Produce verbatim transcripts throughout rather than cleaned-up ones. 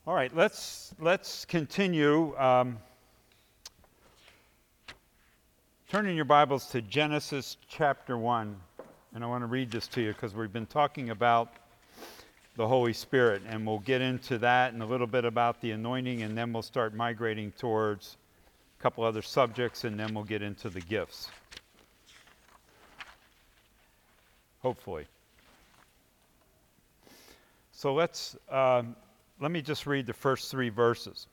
All right, let's let's continue. Um, turn in your Bibles to Genesis chapter one, and I want to read this to you because we've been talking about the Holy Spirit, and we'll get into that and a little bit about the anointing, and then we'll start migrating towards a couple other subjects, and then we'll get into the gifts. Hopefully. So let's. Um, Let me just read the first three verses.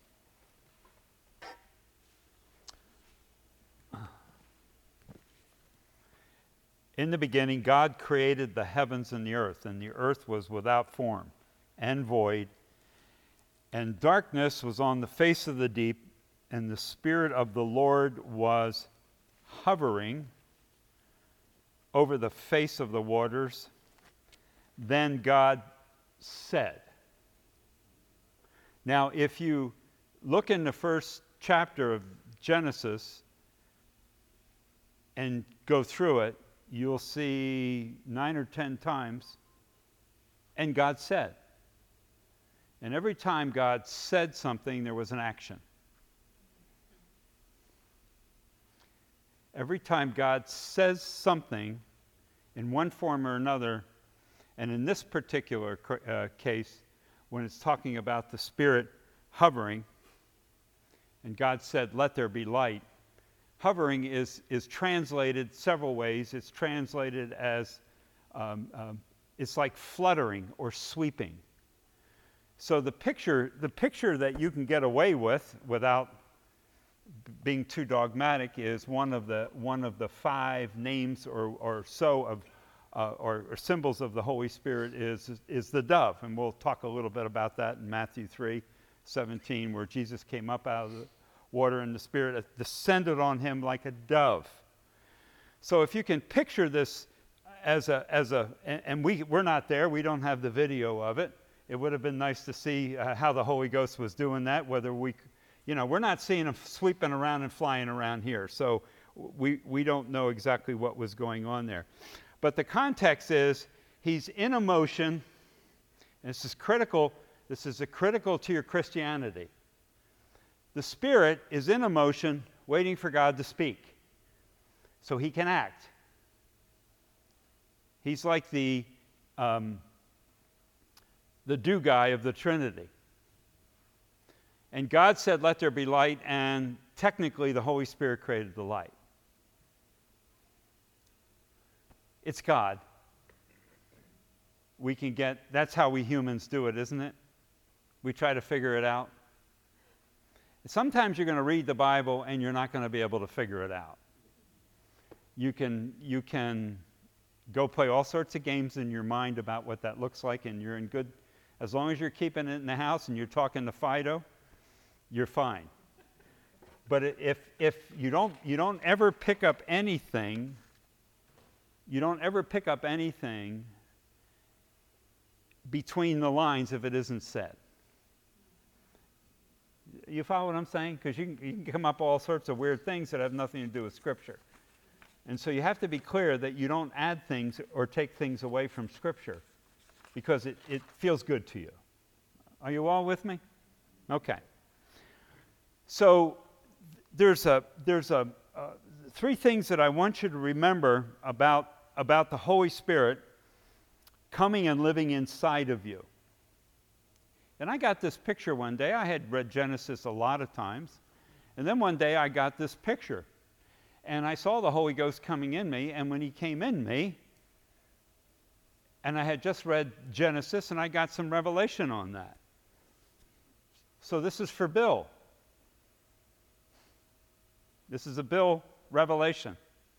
In the beginning, God created the heavens and the earth, and the earth was without form and void, and darkness was on the face of the deep, and the Spirit of the Lord was hovering over the face of the waters. Then God said. Now, if you look in the first chapter of Genesis and go through it, you'll see nine or ten times, and God said. And every time God said something, there was an action. Every time God says something in one form or another, and in this particular uh, case, when it's talking about the Spirit hovering, and God said, "Let there be light." Hovering is, is translated several ways. It's translated as, um, um, it's like fluttering or sweeping. So the picture, the picture that you can get away with without being too dogmatic is one of the, one of the five names or, or so of Uh, or, or symbols of the Holy Spirit is, is is the dove, and we'll talk a little bit about that in Matthew three seventeen, where Jesus came up out of the water and the Spirit descended on him like a dove. So if you can picture this as a as a and, and we we're not there, we don't have the video of it. It would have been nice to see uh, how the Holy Ghost was doing that. Whether we, you know, we're not seeing him sweeping around and flying around here, so we we don't know exactly what was going on there. But the context is he's in a motion, and this is critical. This is a critical to your Christianity. The Spirit is in a motion, waiting for God to speak, so he can act. He's like the um, the do guy of the Trinity. And God said, "Let there be light," and technically the Holy Spirit created the light. It's God. We can get, that's how we humans do it, isn't it? We try to figure it out. Sometimes you're going to read the Bible and you're not going to be able to figure it out. You can, you can go play all sorts of games in your mind about what that looks like, and you're in good, as long as you're keeping it in the house and you're talking to Fido, you're fine. But if, if you don't, you don't ever pick up anything You don't ever pick up anything between the lines if it isn't said. You follow what I'm saying? Because you can, you can come up with all sorts of weird things that have nothing to do with Scripture. And so you have to be clear that you don't add things or take things away from Scripture because it, it feels good to you. Are you all with me? Okay. So there's a there's a uh, three things that I want you to remember about about the Holy Spirit coming and living inside of you. And I got this picture one day. I had read Genesis a lot of times. And then one day I got this picture. And I saw the Holy Ghost coming in me. And when he came in me, and I had just read Genesis, and I got some revelation on that. So this is for Bill. This is a Bill revelation.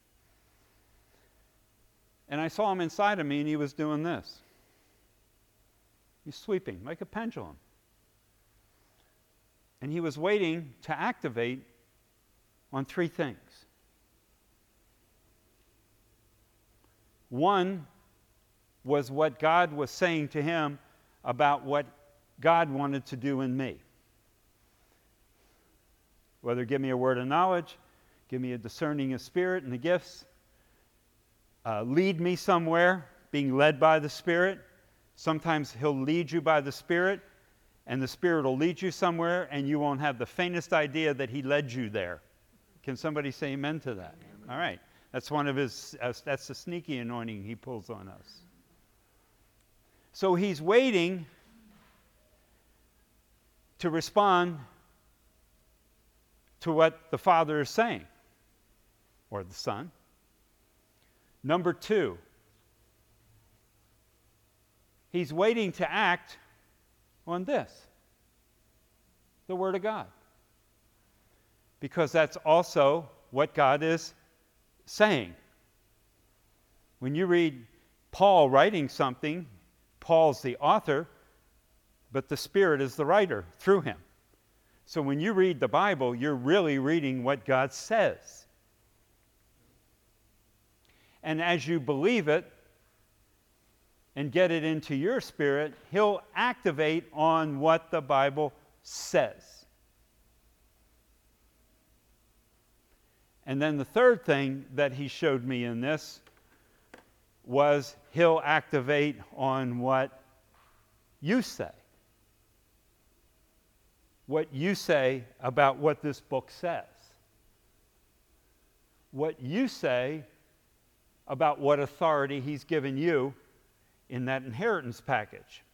And I saw him inside of me, and he was doing this. He's sweeping like a pendulum. And he was waiting to activate on three things. One was what God was saying to him about what God wanted to do in me. Whether give me a word of knowledge, give me a discerning of spirit and the gifts, uh, lead me somewhere, being led by the Spirit. Sometimes he'll lead you by the Spirit, and the Spirit will lead you somewhere, and you won't have the faintest idea that he led you there. Can somebody say amen to that? Amen. All right. That's one of his, uh, that's the sneaky anointing he pulls on us. So he's waiting to respond to what the Father is saying, or the Son. Number two, he's waiting to act on this, the Word of God. Because that's also what God is saying. When you read Paul writing something, Paul's the author, but the Spirit is the writer through him. So when you read the Bible, you're really reading what God says. And as you believe it and get it into your spirit, he'll activate on what the Bible says. And then the third thing that he showed me in this was he'll activate on what you say. What you say about what this book says. What you say about what authority he's given you in that inheritance package.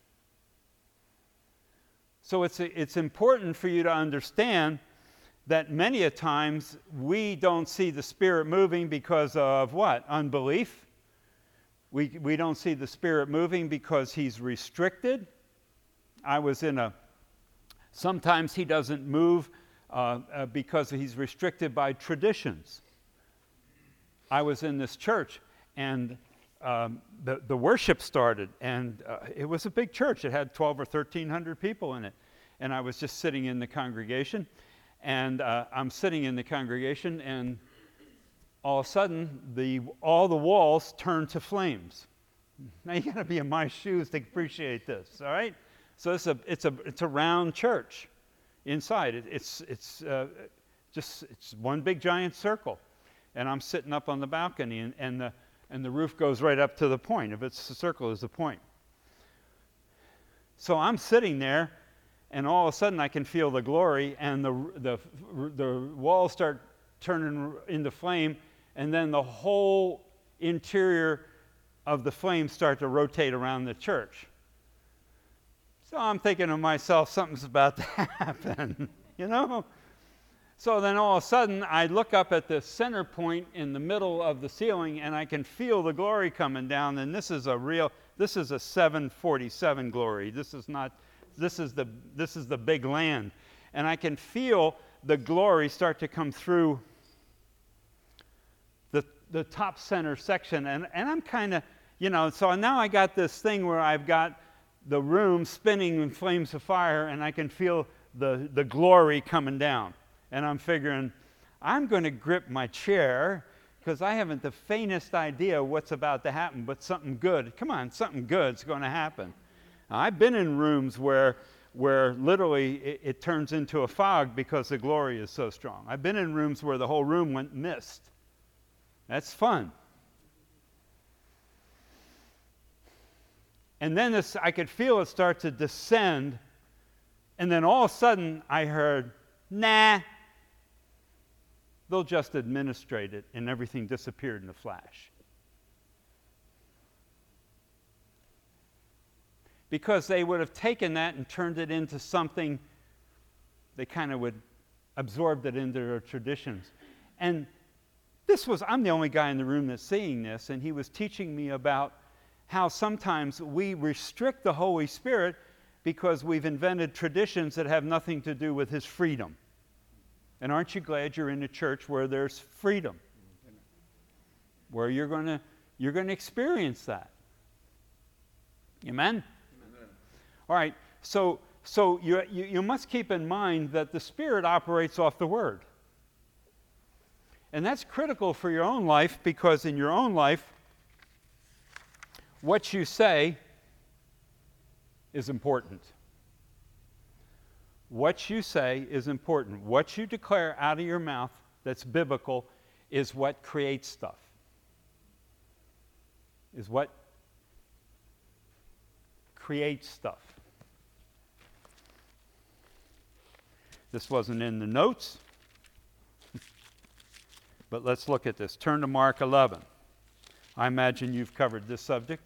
So it's, it's important for you to understand that many a times we don't see the Spirit moving because of what? Unbelief. We, we don't see the Spirit moving because he's restricted. I was in a, sometimes he doesn't move uh, uh, because he's restricted by traditions. I was in this church and um, the, the worship started, and uh, it was a big church. It had twelve or thirteen hundred people in it. And I was just sitting in the congregation, and uh, I'm sitting in the congregation, and all of a sudden, the, all the walls turn to flames. Now, you got to be in my shoes to appreciate this, all right? So it's a, it's a, it's a round church inside. It, it's it's uh, just it's one big giant circle. And I'm sitting up on the balcony, and, and, the, and the roof goes right up to the point. If it's a circle, is the point. So I'm sitting there, and all of a sudden I can feel the glory, and the, the, the walls start turning into flame, and then the whole interior of the flames start to rotate around the church. So I'm thinking to myself, something's about to happen, you know? So then all of a sudden, I look up at the center point in the middle of the ceiling, and I can feel the glory coming down, and this is a real, this is a seven forty-seven glory. This is not, this is the, this is the big land. And I can feel the glory start to come through the, the top center section, and, and I'm kind of, you know, so now I got this thing where I've got the room spinning in flames of fire, and I can feel the, the glory coming down. And I'm figuring, I'm going to grip my chair because I haven't the faintest idea what's about to happen, but something good. Come on, something good's going to happen. Now, I've been in rooms where, where literally it, it turns into a fog because the glory is so strong. I've been in rooms where the whole room went mist. That's fun. And then this, I could feel it start to descend, and then all of a sudden I heard, nah. They'll just administrate it, and everything disappeared in a flash. Because they would have taken that and turned it into something, they kind of would absorb it into their traditions. And this was, I'm the only guy in the room that's seeing this, and he was teaching me about how sometimes we restrict the Holy Spirit because we've invented traditions that have nothing to do with his freedom. And aren't you glad you're in a church where there's freedom? Where you're going to you're going to experience that. Amen? Amen? All right, so so you, you you must keep in mind that the Spirit operates off the Word. And that's critical for your own life, because in your own life, what you say is important. What you say is important. What you declare out of your mouth that's biblical is what creates stuff. Is what creates stuff. This wasn't in the notes, but let's look at this. Turn to Mark eleven. I imagine you've covered this subject.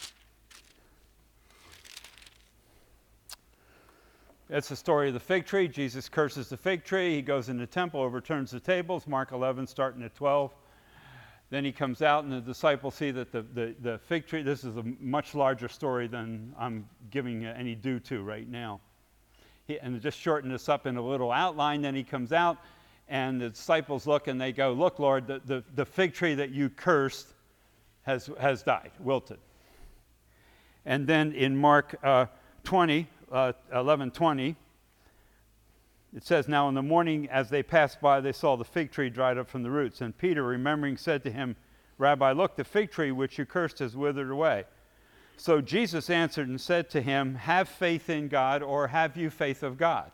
It's the story of the fig tree. Jesus curses the fig tree. He goes in the temple, overturns the tables. Mark eleven, starting at twelve. Then he comes out, and the disciples see that the, the, the fig tree, this is a much larger story than I'm giving any due to right now. He, and just shorten this up in a little outline. Then he comes out, and the disciples look, and they go, look, Lord, the, the, the fig tree that you cursed has, has died, wilted. And then in Mark uh, twenty, uh, eleven twenty, it says, now in the morning as they passed by, they saw the fig tree dried up from the roots. And Peter, remembering, said to him, Rabbi, look, the fig tree which you cursed has withered away. So Jesus answered and said to him, have faith in God, or have you faith of God?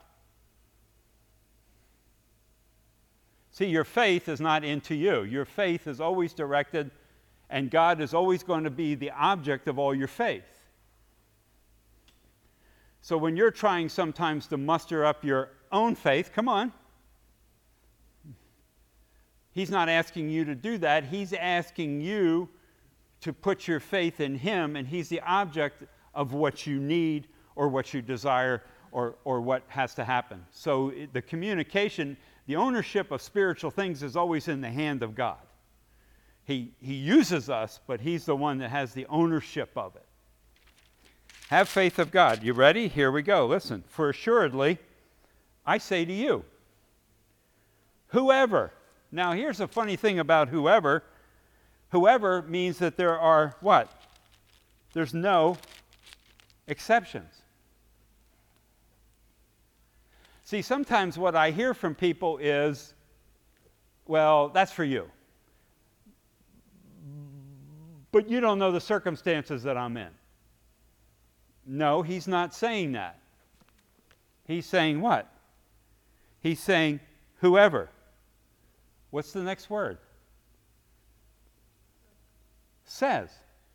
See, your faith is not into you. Your faith is always directed, and God is always going to be the object of all your faith. So when you're trying sometimes to muster up your own faith, come on. He's not asking you to do that. He's asking you to put your faith in him, and he's the object of what you need or what you desire or, or what has to happen. So the communication, the ownership of spiritual things is always in the hand of God. He, he uses us, but he's the one that has the ownership of it. Have faith of God. You ready? Here we go. Listen. For assuredly, I say to you, whoever. Now, here's a funny thing about whoever. Whoever means that there are what? There's no exceptions. See, sometimes what I hear from people is, well, that's for you. But you don't know the circumstances that I'm in. No, he's not saying that. He's saying what? He's saying whoever. What's the next word? Says.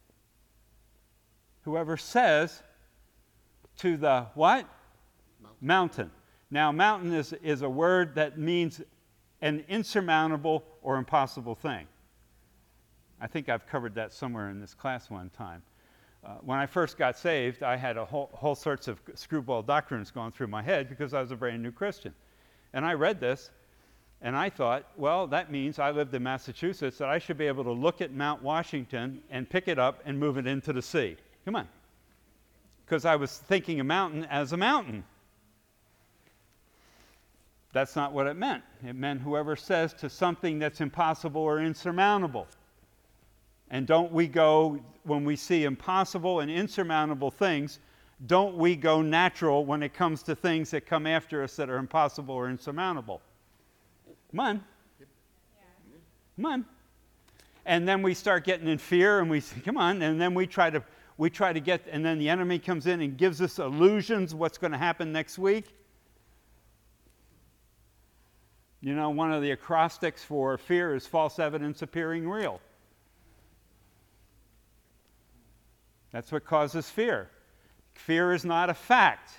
Whoever says to the what? Mountain. Mountain. Now, mountain is, is a word that means an insurmountable or impossible thing. I think I've covered that somewhere in this class one time. Uh, when I first got saved, I had a whole, whole sorts of screwball doctrines going through my head because I was a brand new Christian. And I read this, and I thought, well, that means I lived in Massachusetts, that I should be able to look at Mount Washington and pick it up and move it into the sea. Come on. Because I was thinking a mountain as a mountain. That's not what it meant. It meant whoever says to something that's impossible or insurmountable. And don't we go, when we see impossible and insurmountable things, don't we go natural when it comes to things that come after us that are impossible or insurmountable? Come on. Come on. And then we start getting in fear, and we say, come on, and then we try to we try to get, and then the enemy comes in and gives us illusions of what's going to happen next week. You know, one of the acrostics for fear is false evidence appearing real. That's what causes fear. Fear is not a fact.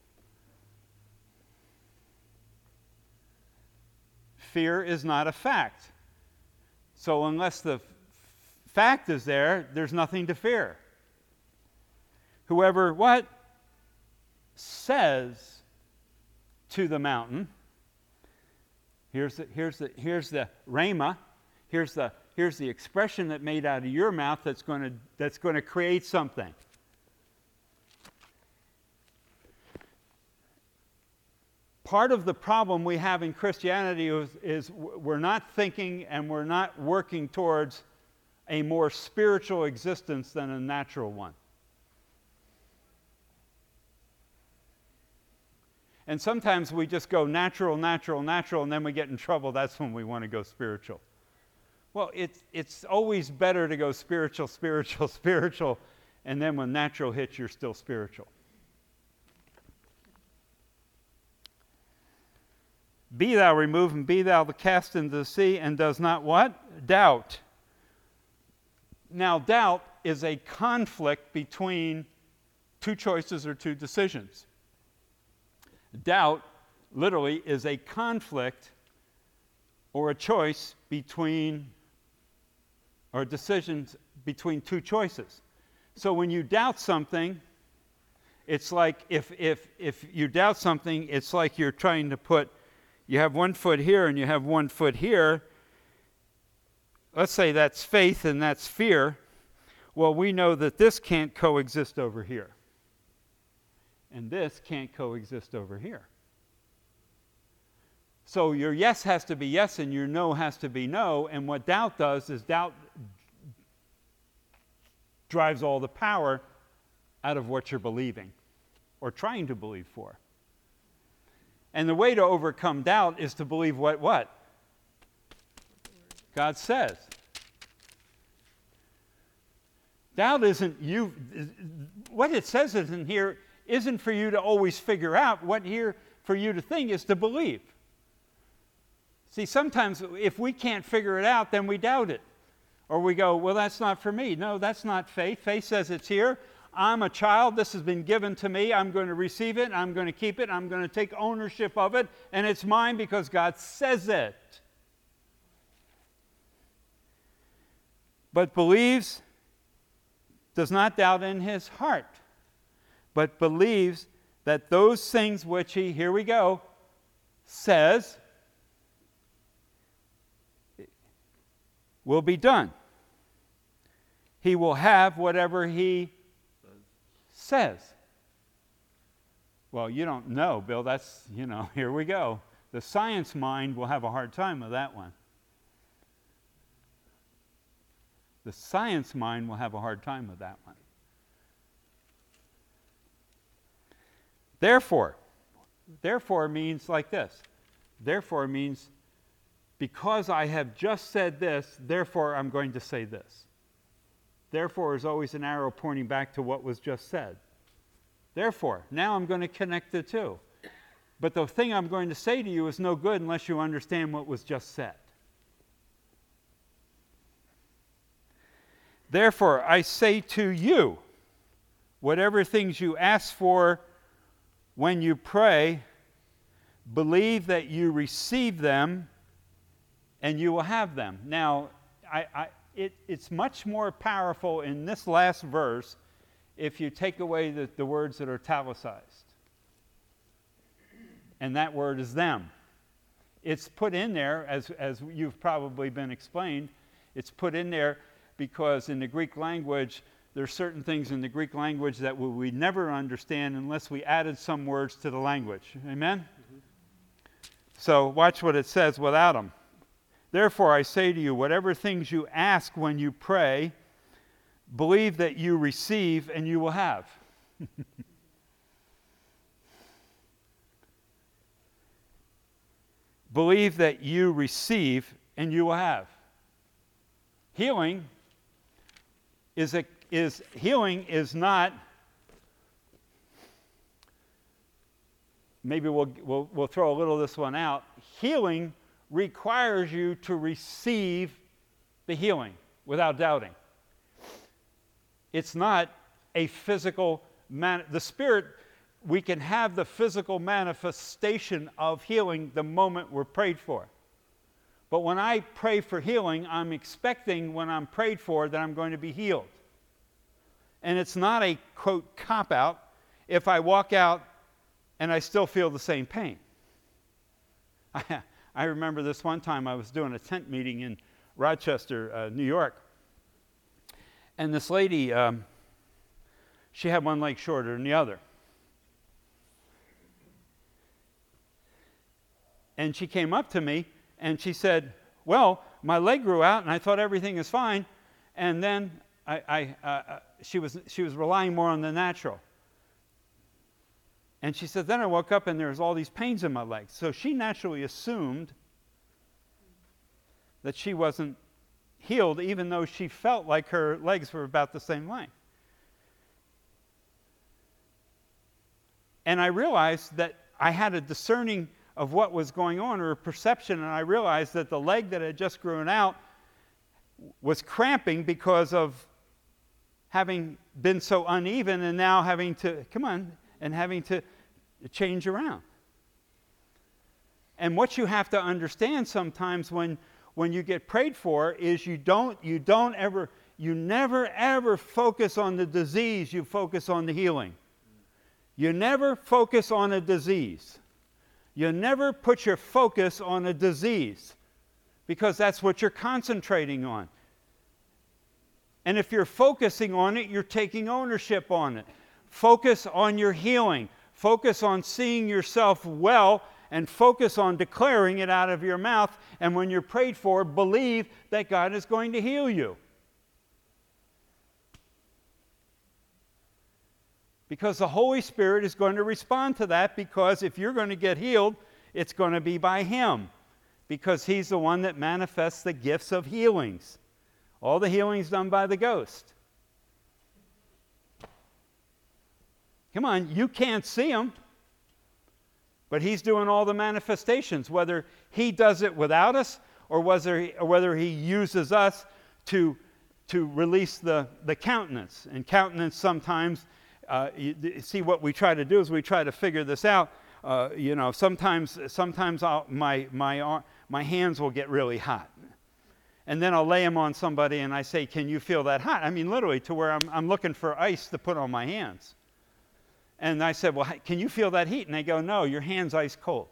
Fear is not a fact. So unless the f- fact is there, there's nothing to fear. Whoever, what? Says to the mountain. Here's the, here's the, here's the rhema. Here's the Here's the expression that made out of your mouth that's going to that's going to create something. Part of the problem we have in Christianity is, is we're not thinking and we're not working towards a more spiritual existence than a natural one. And sometimes we just go natural, natural, natural, and then we get in trouble. That's when we want to go spiritual. Well, it's, it's always better to go spiritual, spiritual, spiritual, and then when natural hits, you're still spiritual. Be thou removed, and be thou cast into the sea, and does not what? Doubt. Now, doubt is a conflict between two choices or two decisions. Doubt literally is a conflict or a choice between, or decisions between two choices. So when you doubt something, it's like if, if, if you doubt something, it's like you're trying to put, you have one foot here and you have one foot here. Let's say that's faith and that's fear. Well, we know that this can't coexist over here. And this can't coexist over here. So your yes has to be yes and your no has to be no. And what doubt does is doubt drives all the power out of what you're believing or trying to believe for. And the way to overcome doubt is to believe what what? God says. Doubt isn't you, what it says in here isn't for you to always figure out. What here for you to think is to believe. See, sometimes if we can't figure it out, then we doubt it. Or we go, well, that's not for me. No, that's not faith. Faith says it's here. I'm a child. This has been given to me. I'm going to receive it. I'm going to keep it. I'm going to take ownership of it. And it's mine because God says it. But believes, does not doubt in his heart, but believes that those things which he, here we go, says will be done. He will have whatever he says. Well, you don't know, Bill. That's, you know, here we go. The science mind will have a hard time with that one. The science mind will have a hard time with that one. Therefore, therefore means like this. Therefore means because I have just said this, therefore I'm going to say this. Therefore is always an arrow pointing back to what was just said. Therefore, now I'm going to connect the two. But the thing I'm going to say to you is no good unless you understand what was just said. Therefore, I say to you, whatever things you ask for when you pray, believe that you receive them and you will have them. Now, I, I, it, it's much more powerful in this last verse if you take away the, the words that are italicized. And that word is them. It's put in there, as, as you've probably been explained, it's put in there because in the Greek language, there are certain things in the Greek language that we, we never understand unless we added some words to the language. Amen? Mm-hmm. So watch what it says without them. Therefore, I say to you, whatever things you ask when you pray, believe that you receive and you will have. Believe that you receive and you will have. Healing is a is healing is not. Maybe we'll we'll we'll throw a little of this one out. Healing requires you to receive the healing without doubting. It's not a physical man. The Spirit, we can have the physical manifestation of healing the moment we're prayed for. But when I pray for healing, I'm expecting when I'm prayed for that I'm going to be healed. And it's not a, quote, cop-out if I walk out and I still feel the same pain. I, I remember this one time I was doing a tent meeting in Rochester, uh, New York. And this lady, um, she had one leg shorter than the other. And she came up to me and she said, well, my leg grew out and I thought everything is fine. And then I, I, uh, she was she was relying more on the natural. And she said, then I woke up and there was all these pains in my legs. So she naturally assumed that she wasn't healed, even though she felt like her legs were about the same length. And I realized that I had a discerning of what was going on, or a perception, and I realized that the leg that had just grown out was cramping because of having been so uneven and now having to, come on, and having to change around. And what you have to understand sometimes when, when you get prayed for is you don't, you don't ever, you never ever focus on the disease, you focus on the healing. You never focus on a disease. You never put your focus on a disease because that's what you're concentrating on. And if you're focusing on it, you're taking ownership on it. Focus on your healing. Focus on seeing yourself well and focus on declaring it out of your mouth. And when you're prayed for, believe that God is going to heal you. Because the Holy Spirit is going to respond to that, because if you're going to get healed, it's going to be by Him. Because He's the one that manifests the gifts of healings. All the healing's done by the Ghost. Come on, you can't see Him. But He's doing all the manifestations, whether He does it without us or whether He, or whether he uses us to, to release the, the countenance. And countenance sometimes, uh, you, see what we try to do is we try to figure this out. Uh, you know, sometimes, sometimes I'll, my, my, my hands will get really hot. And then I'll lay them on somebody and I say, can you feel that hot? I mean, literally to where I'm, I'm looking for ice to put on my hands. And I said, well, can you feel that heat? And they go, no, your hand's ice cold.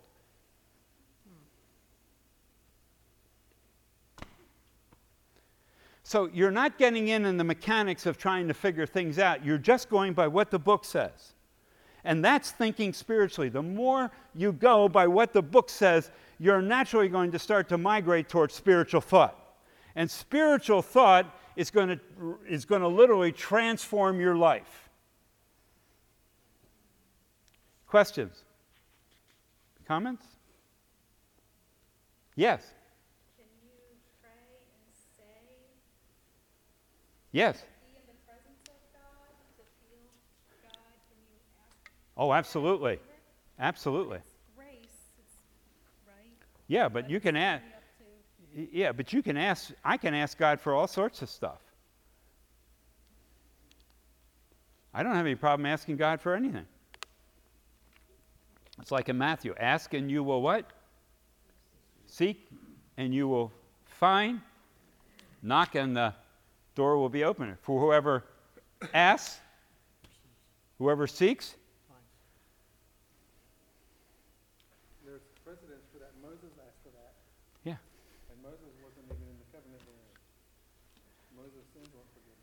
So you're not getting in in the mechanics of trying to figure things out. You're just going by what the book says. And that's thinking spiritually. The more you go by what the book says, you're naturally going to start to migrate towards spiritual thought. And spiritual thought is going to, is going to literally transform your life. Questions? Comments? Yes. Can you pray and say? Yes. Be in the presence of God to feel God? Can you ask? Oh, absolutely. Absolutely. It's grace, it's, right? Yeah, but But you can it's ask. only up to- Yeah, but you can ask. I can ask God for all sorts of stuff. I don't have any problem asking God for anything. It's like in Matthew, ask and you will what? Seek and you will find. Knock and the door will be open. For whoever asks, whoever seeks. There's precedence for that. Moses asked for that. Yeah. And Moses wasn't even in the covenant land. Moses' sins weren't forgiven.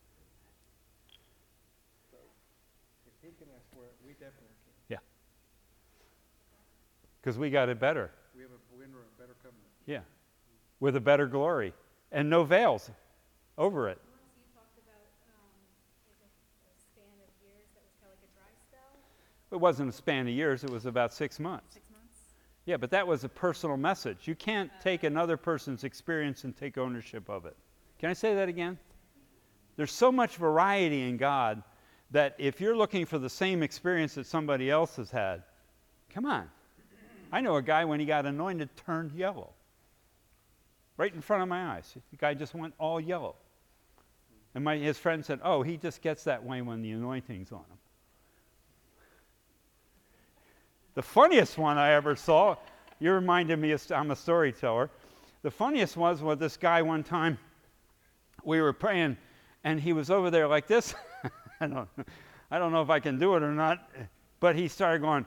So, if he can ask for it, we definitely can. Because we got it better. We have a, we're in a better covenant. Yeah. With a better glory. And no veils over it. Once you talked about um, like a, a span of years that was kind of like a dry spell. It wasn't a span of years. It was about six months. Six months. Yeah, but that was a personal message. You can't take another person's experience and take ownership of it. Can I say that again? There's so much variety in God that if you're looking for the same experience that somebody else has had, come on. I know a guy, when he got anointed, turned yellow. Right in front of my eyes. The guy just went all yellow. And my, his friend said, oh, he just gets that way when the anointing's on him. The funniest one I ever saw, you reminded me, of, I'm a storyteller. The funniest was with this guy one time, we were praying, and he was over there like this. I don't, I don't know if I can do it or not, but he started going,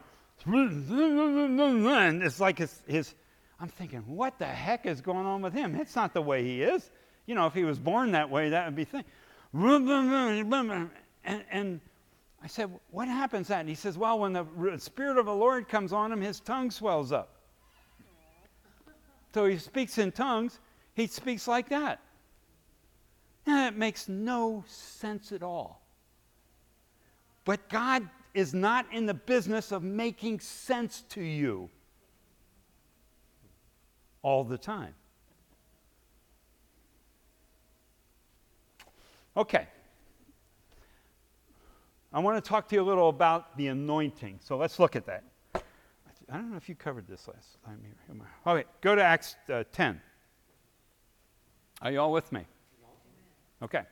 and it's like his, his, I'm thinking, what the heck is going on with him? It's not the way he is. You know, if he was born that way, that would be thing. And, and I said, what happens that? And he says, well, when the Spirit of the Lord comes on him, his tongue swells up. So he speaks in tongues. He speaks like that. Now, it makes no sense at all. But God is not in the business of making sense to you all the time. Okay. I want to talk to you a little about the anointing. So let's look at that. I don't know if you covered this last time here. Okay, go to Acts uh, ten. Are you all with me? Okay.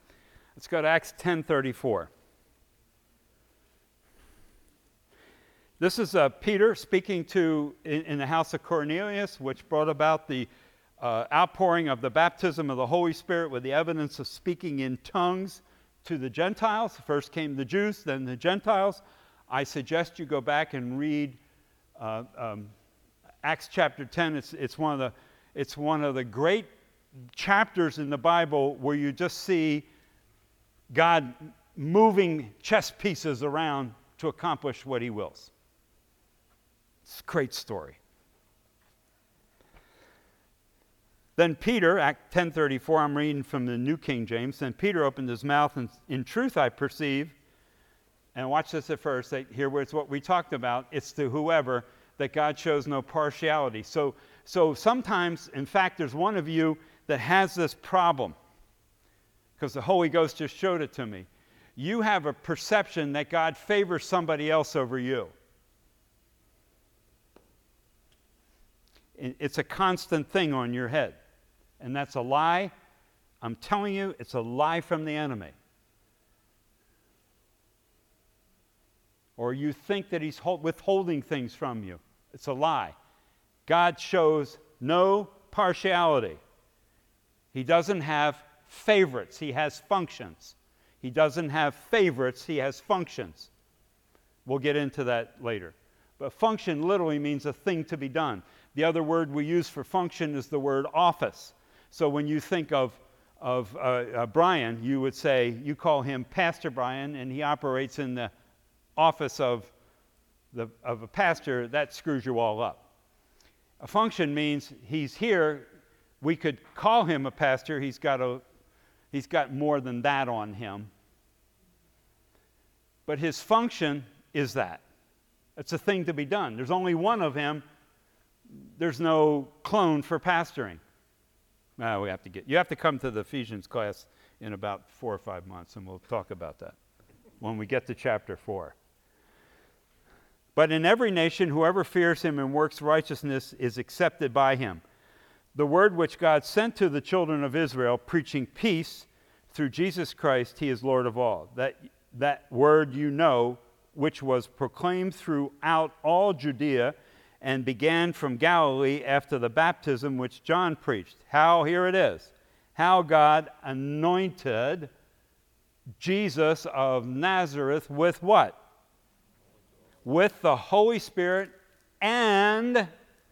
Let's go to Acts ten thirty-four. This is uh, Peter speaking to in, in the house of Cornelius, which brought about the uh, outpouring of the baptism of the Holy Spirit with the evidence of speaking in tongues to the Gentiles. First came the Jews, then the Gentiles. I suggest you go back and read uh, um, Acts chapter ten. It's, it's, one of the, it's one of the great chapters in the Bible where you just see God moving chess pieces around to accomplish what he wills. It's a great story. Then Peter, Act ten thirty-four, I'm reading from the New King James. Then Peter opened his mouth, and in truth I perceive, and watch this at first, that here it's what we talked about, it's to whoever, that God shows no partiality. So, so sometimes, in fact, there's one of you that has this problem, because the Holy Ghost just showed it to me. You have a perception that God favors somebody else over you. It's a constant thing on your head. And that's a lie. I'm telling you, it's a lie from the enemy. Or you think that he's withholding things from you. It's a lie. God shows no partiality. He doesn't have favorites. He has functions. He doesn't have favorites. He has functions. We'll get into that later. But function literally means a thing to be done. The other word we use for function is the word office. So when you think of, of uh, uh, Brian, you would say, you call him Pastor Brian, and he operates in the office of, the, of a pastor. That screws you all up. A function means he's here. We could call him a pastor. He's got, a, he's got more than that on him. But his function is that. It's a thing to be done. There's only one of him. There's no clone for pastoring. Well, we have to get, you have to come to the Ephesians class in about four or five months, and we'll talk about that when we get to chapter four. But in every nation, whoever fears him and works righteousness is accepted by him. The word which God sent to the children of Israel, preaching peace through Jesus Christ, he is Lord of all. That, that word you know, which was proclaimed throughout all Judea and began from Galilee after the baptism which John preached. How, here it is, how God anointed Jesus of Nazareth with what? With the Holy Spirit and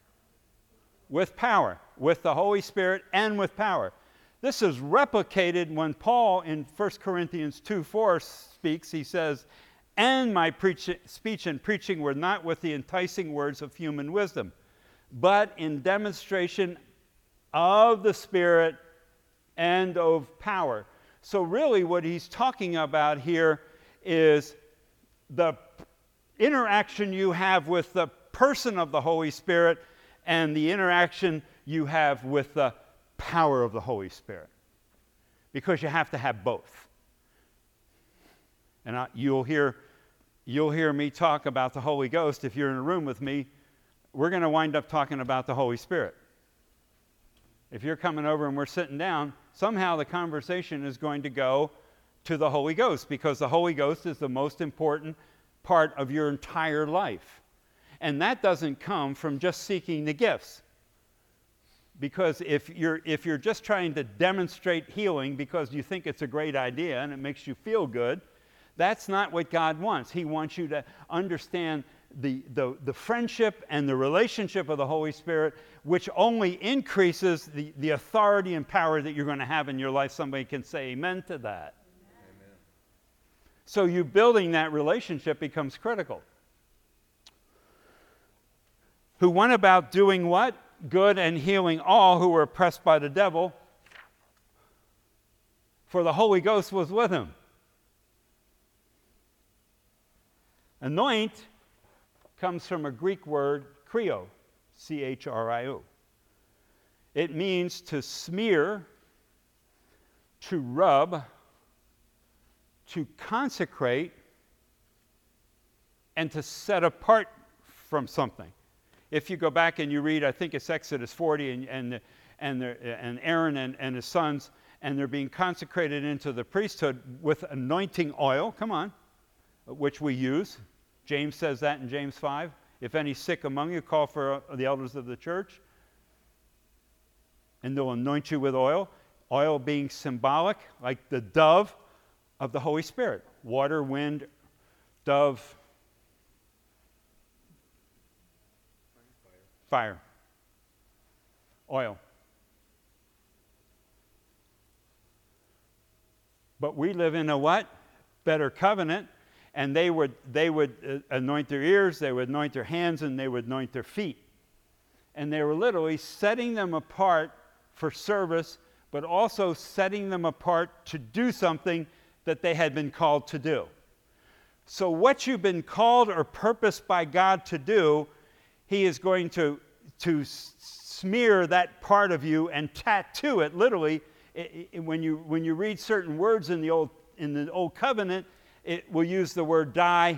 with power. With the Holy Spirit and with power. This is replicated when Paul in First Corinthians two four speaks. He says, and my preach, speech and preaching were not with the enticing words of human wisdom, but in demonstration of the Spirit and of power. So really what he's talking about here is the interaction you have with the person of the Holy Spirit and the interaction you have with the power of the Holy Spirit. Because you have to have both. And I, you'll hear you'll hear me talk about the Holy Ghost. If you're in a room with me, we're going to wind up talking about the Holy Spirit. If you're coming over and we're sitting down, somehow the conversation is going to go to the Holy Ghost, because the Holy Ghost is the most important part of your entire life. And that doesn't come from just seeking the gifts. Because if you're, if you're just trying to demonstrate healing because you think it's a great idea and it makes you feel good, that's not what God wants. He wants you to understand the, the, the friendship and the relationship of the Holy Spirit, which only increases the, the authority and power that you're going to have in your life. Somebody can say amen to that. Amen. So you building that relationship becomes critical. Who went about doing what? Good and healing all who were oppressed by the devil, for the Holy Ghost was with him. Anoint comes from a Greek word, chrio, C H R I O. It means to smear, to rub, to consecrate, and to set apart from something. If you go back and you read, I think it's Exodus forty, and and, and, the, and Aaron and, and his sons, and they're being consecrated into the priesthood with anointing oil, come on, which we use. James says that in James five. If any sick among you, call for the elders of the church, and they'll anoint you with oil. Oil being symbolic, like the dove of the Holy Spirit. Water, wind, dove, fire, oil. But we live in a what? Better covenant. And they would, they would uh, anoint their ears, they would anoint their hands, and they would anoint their feet. And they were literally setting them apart for service, but also setting them apart to do something that they had been called to do. So what you've been called or purposed by God to do, He is going to, to smear that part of you and tattoo it. Literally, it, it, when you when you read certain words in the old in the old covenant, it will use the word die.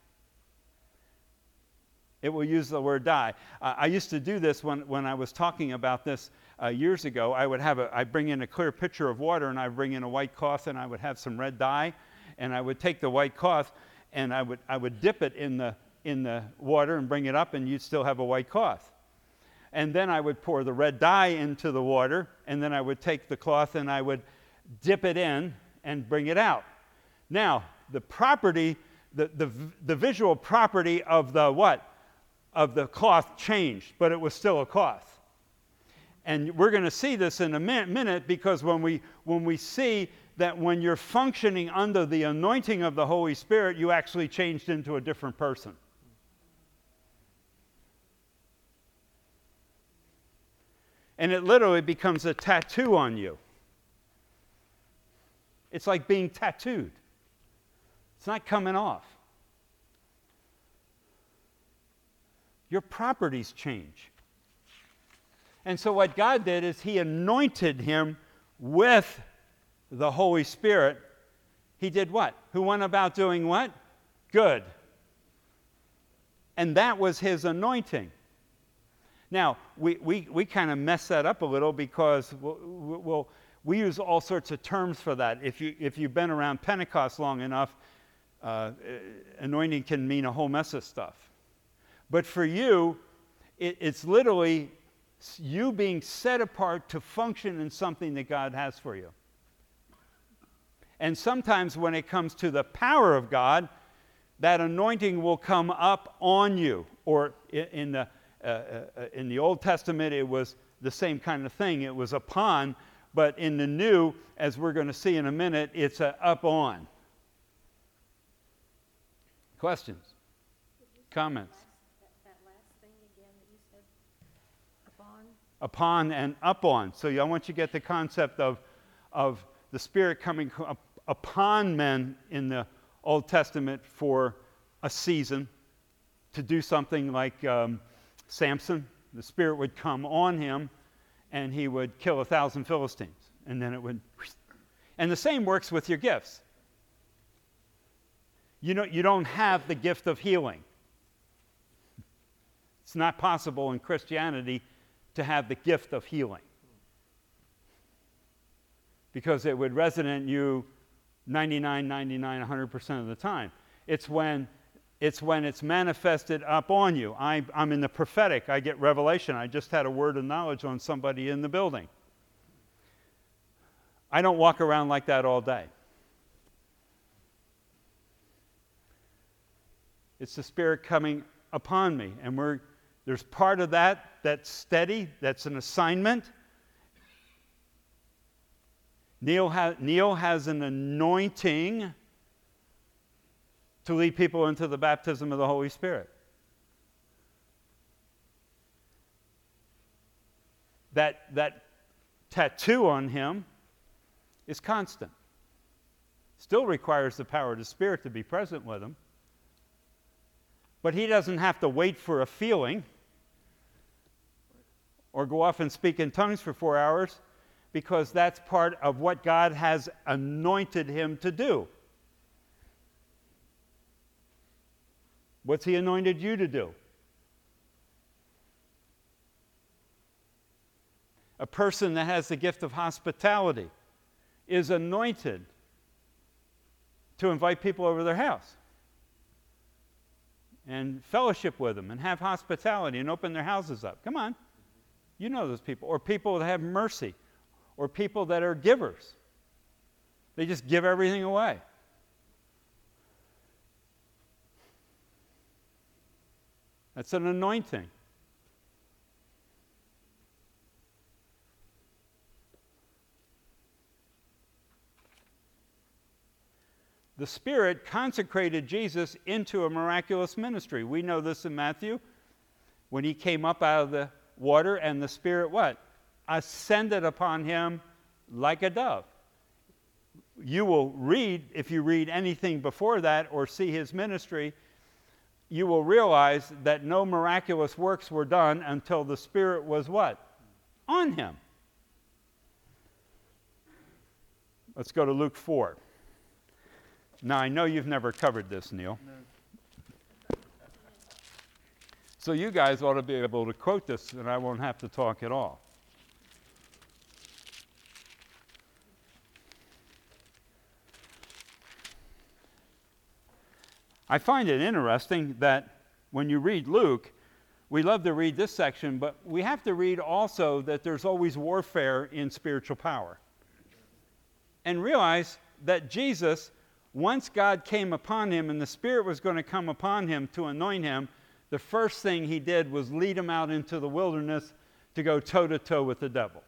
It will use the word die. Uh, I used to do this when, when I was talking about this uh, years ago. I would have a, I bring in a clear pitcher of water, and I bring in a white cloth, and I would have some red dye, and I would take the white cloth, and I would I would dip it in the in the water and bring it up, and you'd still have a white cloth. And then I would pour the red dye into the water, and then I would take the cloth and I would dip it in and bring it out. Now, the property, the, the, the visual property of the what? Of the cloth changed, but it was still a cloth. And we're going to see this in a min- minute because when we, when we see that when you're functioning under the anointing of the Holy Spirit, you actually changed into a different person. And it literally becomes a tattoo on you. It's like being tattooed. It's not coming off. Your properties change. And so what God did is He anointed him with the Holy Spirit. He did what? Who went about doing what? Good. And that was His anointing. Now, we, we, we kind of mess that up a little because we'll, we'll, we use all sorts of terms for that. If, you, if you've been around Pentecost long enough, uh, anointing can mean a whole mess of stuff. But for you, it, it's literally you being set apart to function in something that God has for you. And sometimes when it comes to the power of God, that anointing will come up on you. Or in, in the uh, uh, in the Old Testament, it was the same kind of thing. It was upon. But in the New, as we're going to see in a minute, it's a up on. Questions? Comments? That, that last thing again that you said, upon? Upon and up on. So I want you to get the concept of, of the Spirit coming up upon men in the Old Testament for a season to do something like um, Samson. The Spirit would come on him and he would kill a thousand Philistines. And then it would... And the same works with your gifts. You know, you don't have the gift of healing. It's not possible in Christianity to have the gift of healing, because it would resonate in you ninety-nine, ninety-nine, one hundred percent of the time. It's when it's when it's manifested up on you. I, I'm in the prophetic. I get revelation. I just had a word of knowledge on somebody in the building. I don't walk around like that all day. It's the Spirit coming upon me. And we're, there's part of that that's steady, that's an assignment. Neil, ha- Neil has an anointing to lead people into the baptism of the Holy Spirit. That, that tattoo on him is constant. Still requires the power of the Spirit to be present with him. But he doesn't have to wait for a feeling or go off and speak in tongues for four hours, because that's part of what God has anointed him to do. What's He anointed you to do? A person that has the gift of hospitality is anointed to invite people over their house. and fellowship with them and have hospitality and open their houses up. Come on. You know those people. Or people that have mercy. Or people that are givers. They just give everything away. That's an anointing. The Spirit consecrated Jesus into a miraculous ministry. We know this in Matthew. When he came up out of the water and the Spirit what? Ascended upon him like a dove. You will read, if you read anything before that or see his ministry, you will realize that no miraculous works were done until the Spirit was what? On him. Let's go to Luke four. Now, I know you've never covered this, Neil. No. So you guys ought to be able to quote this, and I won't have to talk at all. I find it interesting that when you read Luke, we love to read this section, but we have to read also that there's always warfare in spiritual power. And realize that Jesus, once God came upon him and the Spirit was going to come upon him to anoint him, the first thing he did was lead him out into the wilderness to go toe-to-toe with the devil.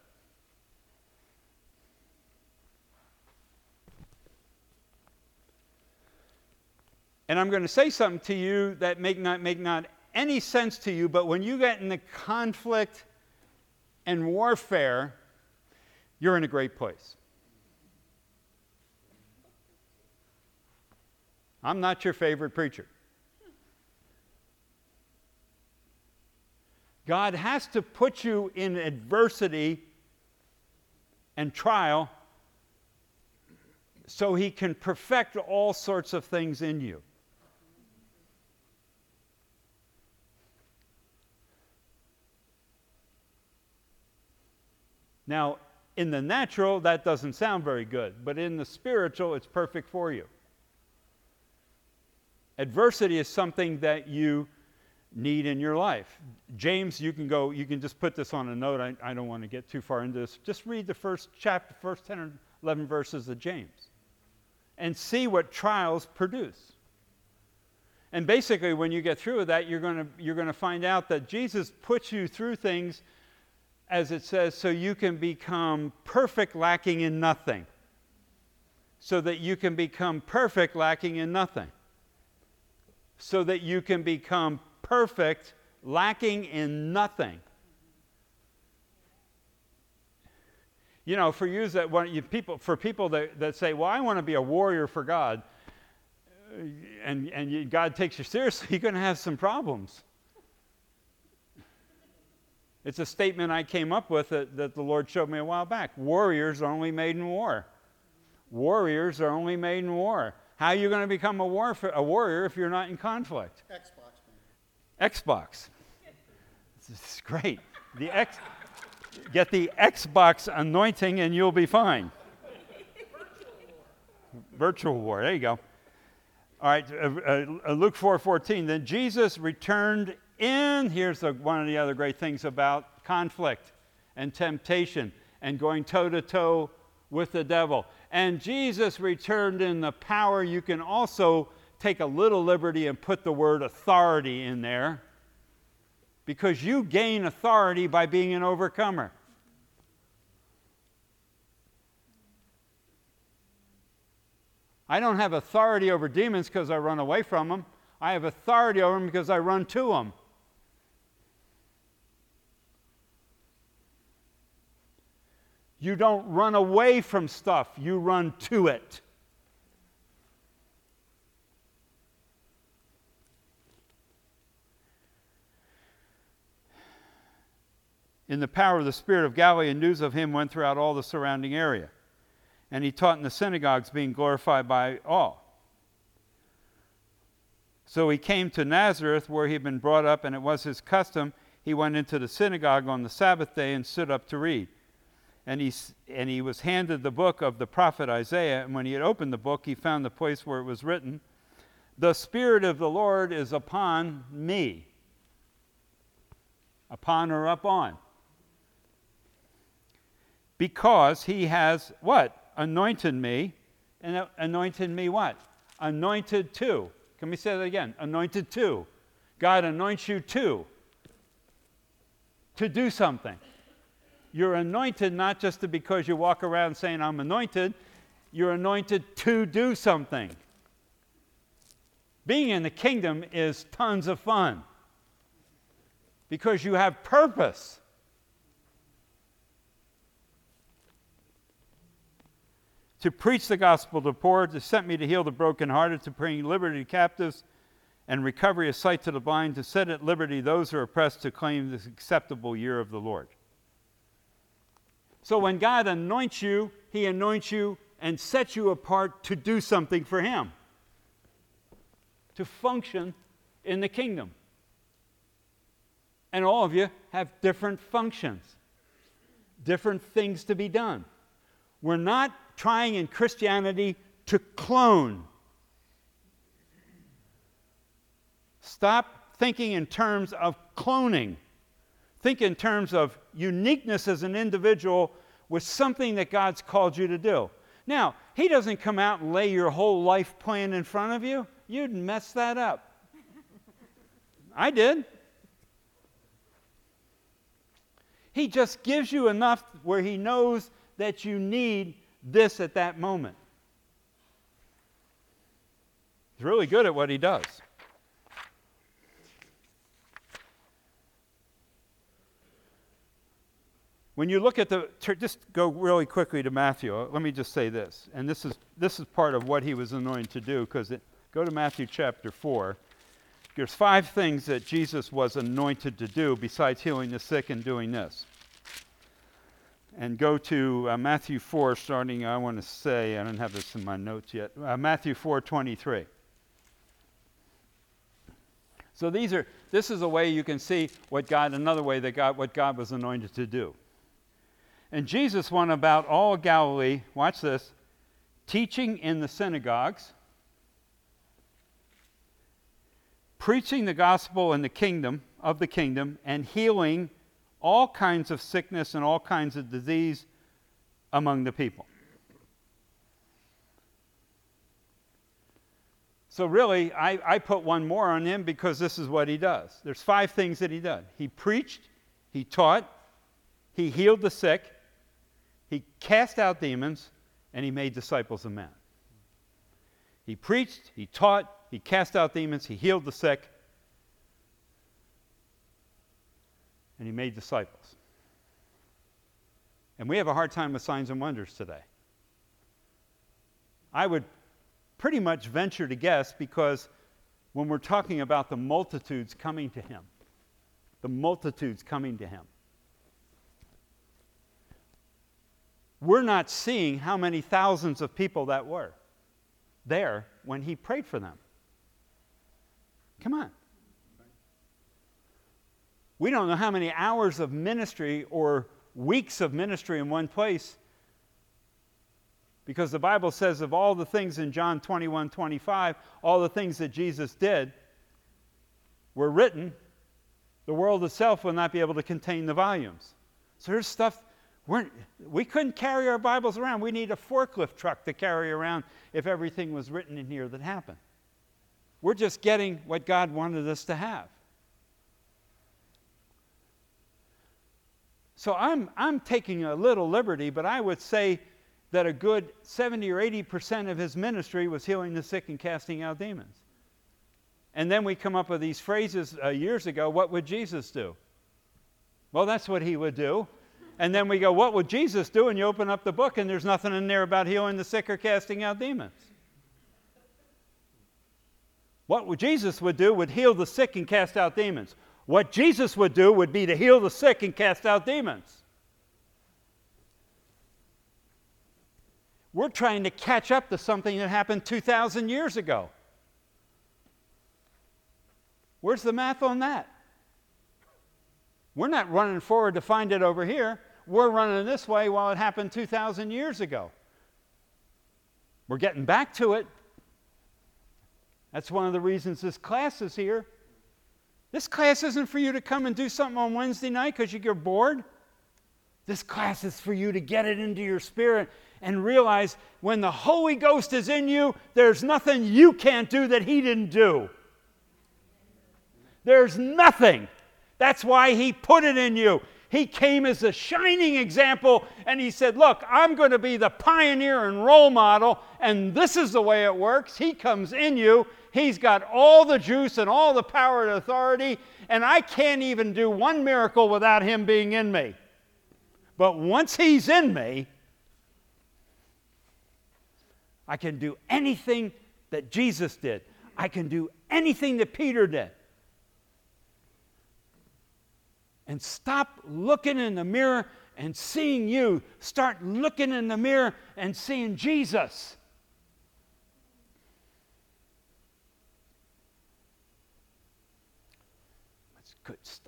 And I'm going to say something to you that make not make not any sense to you, but when you get into conflict and warfare, you're in a great place. I'm not your favorite preacher. God has to put you in adversity and trial so he can perfect all sorts of things in you. Now, in the natural, that doesn't sound very good, but in the spiritual, it's perfect for you. Adversity is something that you need in your life. James, you can go, you can just put this on a note. I, I don't want to get too far into this. Just read the first chapter, first ten or eleven verses of James and see what trials produce. And basically, when you get through with that, you're going to, you're going to find out that Jesus puts you through things, as it says, so you can become perfect, lacking in nothing. So that you can become perfect, lacking in nothing. So that you can become perfect, lacking in nothing. You know, for you that want you people, for people that, that say, "Well, I want to be a warrior for God," and and you, God takes you seriously, you're going to have some problems. It's a statement I came up with that, that the Lord showed me a while back. Warriors are only made in war. Warriors are only made in war. How are you going to become a, warf- a warrior if you're not in conflict? Xbox, man. Xbox. This is great. The X, get the Xbox anointing and you'll be fine. Virtual war. There you go. All right, uh, uh, Luke four fourteen. Then Jesus returned in, here's the, one of the other great things about conflict and temptation and going toe-to-toe with the devil. And Jesus returned in the power. You can also take a little liberty and put the word authority in there, because you gain authority by being an overcomer. I don't have authority over demons because I run away from them. I have authority over them because I run to them. You don't run away from stuff, you run to it. In the power of the Spirit of Galilee, and news of him went throughout all the surrounding area. And he taught in the synagogues, being glorified by all. So he came to Nazareth, where he had been brought up, and it was his custom. He went into the synagogue on the Sabbath day and stood up to read. And he, and he was handed the book of the prophet Isaiah, and when he had opened the book, he found the place where it was written, the Spirit of the Lord is upon me. Upon or up on. Because he has what? Anointed me. And anointed me what? Anointed to. Can we say that again? Anointed to. God anoints you to. To do something. You're anointed not just to because you walk around saying, I'm anointed. You're anointed to do something. Being in the kingdom is tons of fun. Because you have purpose. To preach the gospel to the poor, to sent me to heal the brokenhearted, to bring liberty to captives, and recovery of sight to the blind, to set at liberty those who are oppressed, to claim this acceptable year of the Lord. So when God anoints you, he anoints you and sets you apart to do something for him. To function in the kingdom. And all of you have different functions. Different things to be done. We're not trying in Christianity to clone. Stop thinking in terms of cloning. Think in terms of uniqueness as an individual with something that God's called you to do. Now, he doesn't come out and lay your whole life plan in front of you. You'd mess that up. I did. He just gives you enough where he knows that you need this at that moment. He's really good at what he does. When you look at the, just go really quickly to Matthew. Let me just say this, and this is this is part of what he was anointed to do, because go to Matthew chapter four. There's five things that Jesus was anointed to do besides healing the sick and doing this. And go to uh, Matthew four, starting, I want to say, I don't have this in my notes yet, uh, Matthew four twenty-three. So these are, this is a way you can see what God, another way that God, what God was anointed to do. And Jesus went about all Galilee, watch this, teaching in the synagogues, preaching the gospel in the kingdom, of the kingdom, and healing all kinds of sickness and all kinds of disease among the people. So really, I, I put one more on him because this is what he does. There's five things that he did. He preached, he taught, he healed the sick, he cast out demons, and he made disciples of men. He preached, he taught, he cast out demons, he healed the sick, and he made disciples. And we have a hard time with signs and wonders today. I would pretty much venture to guess, because when we're talking about the multitudes coming to him, the multitudes coming to him, we're not seeing how many thousands of people that were there when he prayed for them. Come on. We don't know how many hours of ministry or weeks of ministry in one place, because the Bible says of all the things in John twenty-one twenty-five, all the things that Jesus did were written, the world itself will not be able to contain the volumes. So there's stuff, we're, we couldn't carry our Bibles around. We need a forklift truck to carry around if everything was written in here that happened. We're just getting what God wanted us to have. So I'm, I'm taking a little liberty, but I would say that a good seventy or eighty percent of his ministry was healing the sick and casting out demons. And then we come up with these phrases uh, years ago, what would Jesus do? Well, that's what he would do. And then we go, what would Jesus do? And you open up the book and there's nothing in there about healing the sick or casting out demons. What Jesus would do would heal the sick and cast out demons. What Jesus would do would be to heal the sick and cast out demons. We're trying to catch up to something that happened two thousand years ago. Where's the math on that? We're not running forward to find it over here. We're running this way while it happened two thousand years ago. We're getting back to it. That's one of the reasons this class is here. This class isn't for you to come and do something on Wednesday night because you're bored. This class is for you to get it into your spirit and realize when the Holy Ghost is in you, there's nothing you can't do that He didn't do. There's nothing. That's why He put it in you. He came as a shining example, and He said, look, I'm going to be the pioneer and role model, and this is the way it works. He comes in you. He's got all the juice and all the power and authority, and I can't even do one miracle without Him being in me. But once He's in me, I can do anything that Jesus did. I can do anything that Peter did. And stop looking in the mirror and seeing you. Start looking in the mirror and seeing Jesus. That's good stuff.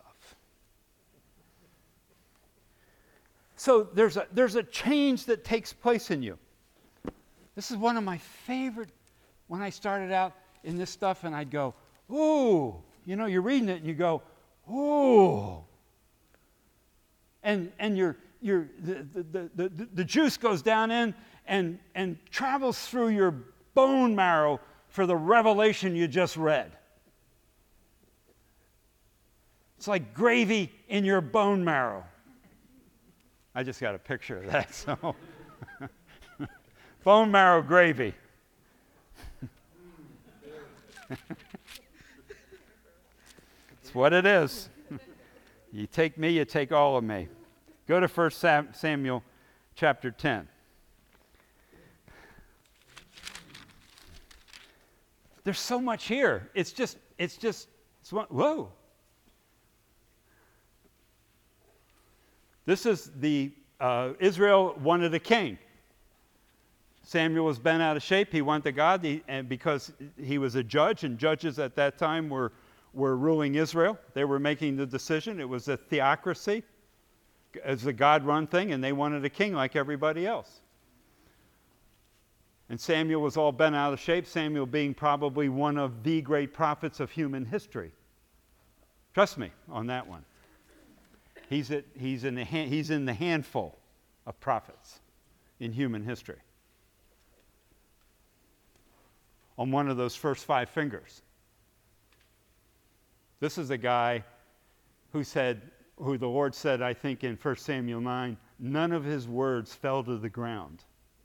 So there's a, there's a change that takes place in you. This is one of my favorite, when I started out in this stuff and I'd go, ooh, you know, you're reading it and you go, ooh. And and your your the, the, the, the, the juice goes down in and, and travels through your bone marrow for the revelation you just read. It's like gravy in your bone marrow. I just got a picture of that, so bone marrow gravy. It's what it is. You take me, you take all of me. Go to First Samuel chapter ten. There's so much here. It's just, it's just, it's one, whoa. This is the, uh, Israel wanted a king. Samuel was bent out of shape. He went to God he, and because he was a judge, and judges at that time were, were ruling Israel. They were making the decision. It was a theocracy. It was a God-run thing, and they wanted a king like everybody else. And Samuel was all bent out of shape, Samuel being probably one of the great prophets of human history. Trust me on that one. He's, at, he's, in the hand, he's in the handful of prophets in human history. On one of those first five fingers. This is a guy who said, who the Lord said, I think in First Samuel nine, none of his words fell to the ground.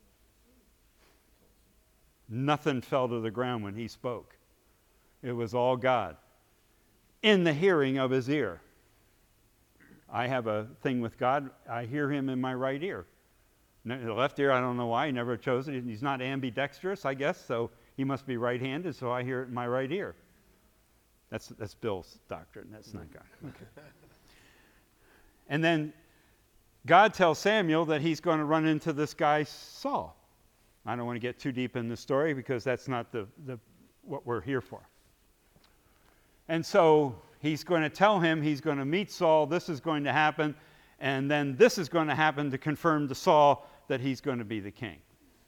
Nothing fell to the ground when he spoke. It was all God. In the hearing of his ear. I have a thing with God. I hear him in my right ear. The left ear, I don't know why. He never chose it. He's not ambidextrous, I guess, so he must be right-handed, so I hear it in my right ear. That's, that's Bill's doctrine. That's not God. Okay. And then God tells Samuel that he's going to run into this guy, Saul. I don't want to get too deep in the story because that's not the, the what we're here for. And so he's going to tell him he's going to meet Saul, this is going to happen, and then this is going to happen to confirm to Saul that he's going to be the king.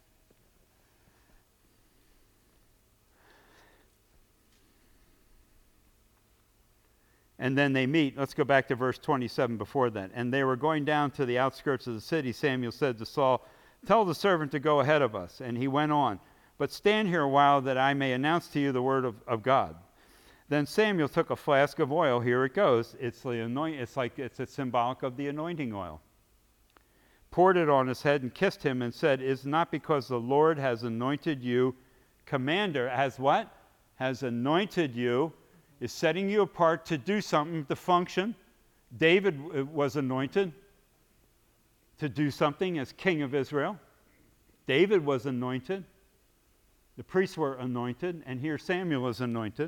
And then they meet. Let's go back to verse twenty-seven before that. And they were going down to the outskirts of the city. Samuel said to Saul, tell the servant to go ahead of us. And he went on. But stand here a while that I may announce to you the word of, of God. Then Samuel took a flask of oil. Here it goes. It's the anoint, It's like it's a symbolic of the anointing oil. Poured it on his head and kissed him and said, it's not because the Lord has anointed you commander. Has what? Has anointed you. Is setting you apart to do something, to function. David was anointed to do something as king of Israel. David was anointed. The priests were anointed, and here Samuel is anointed.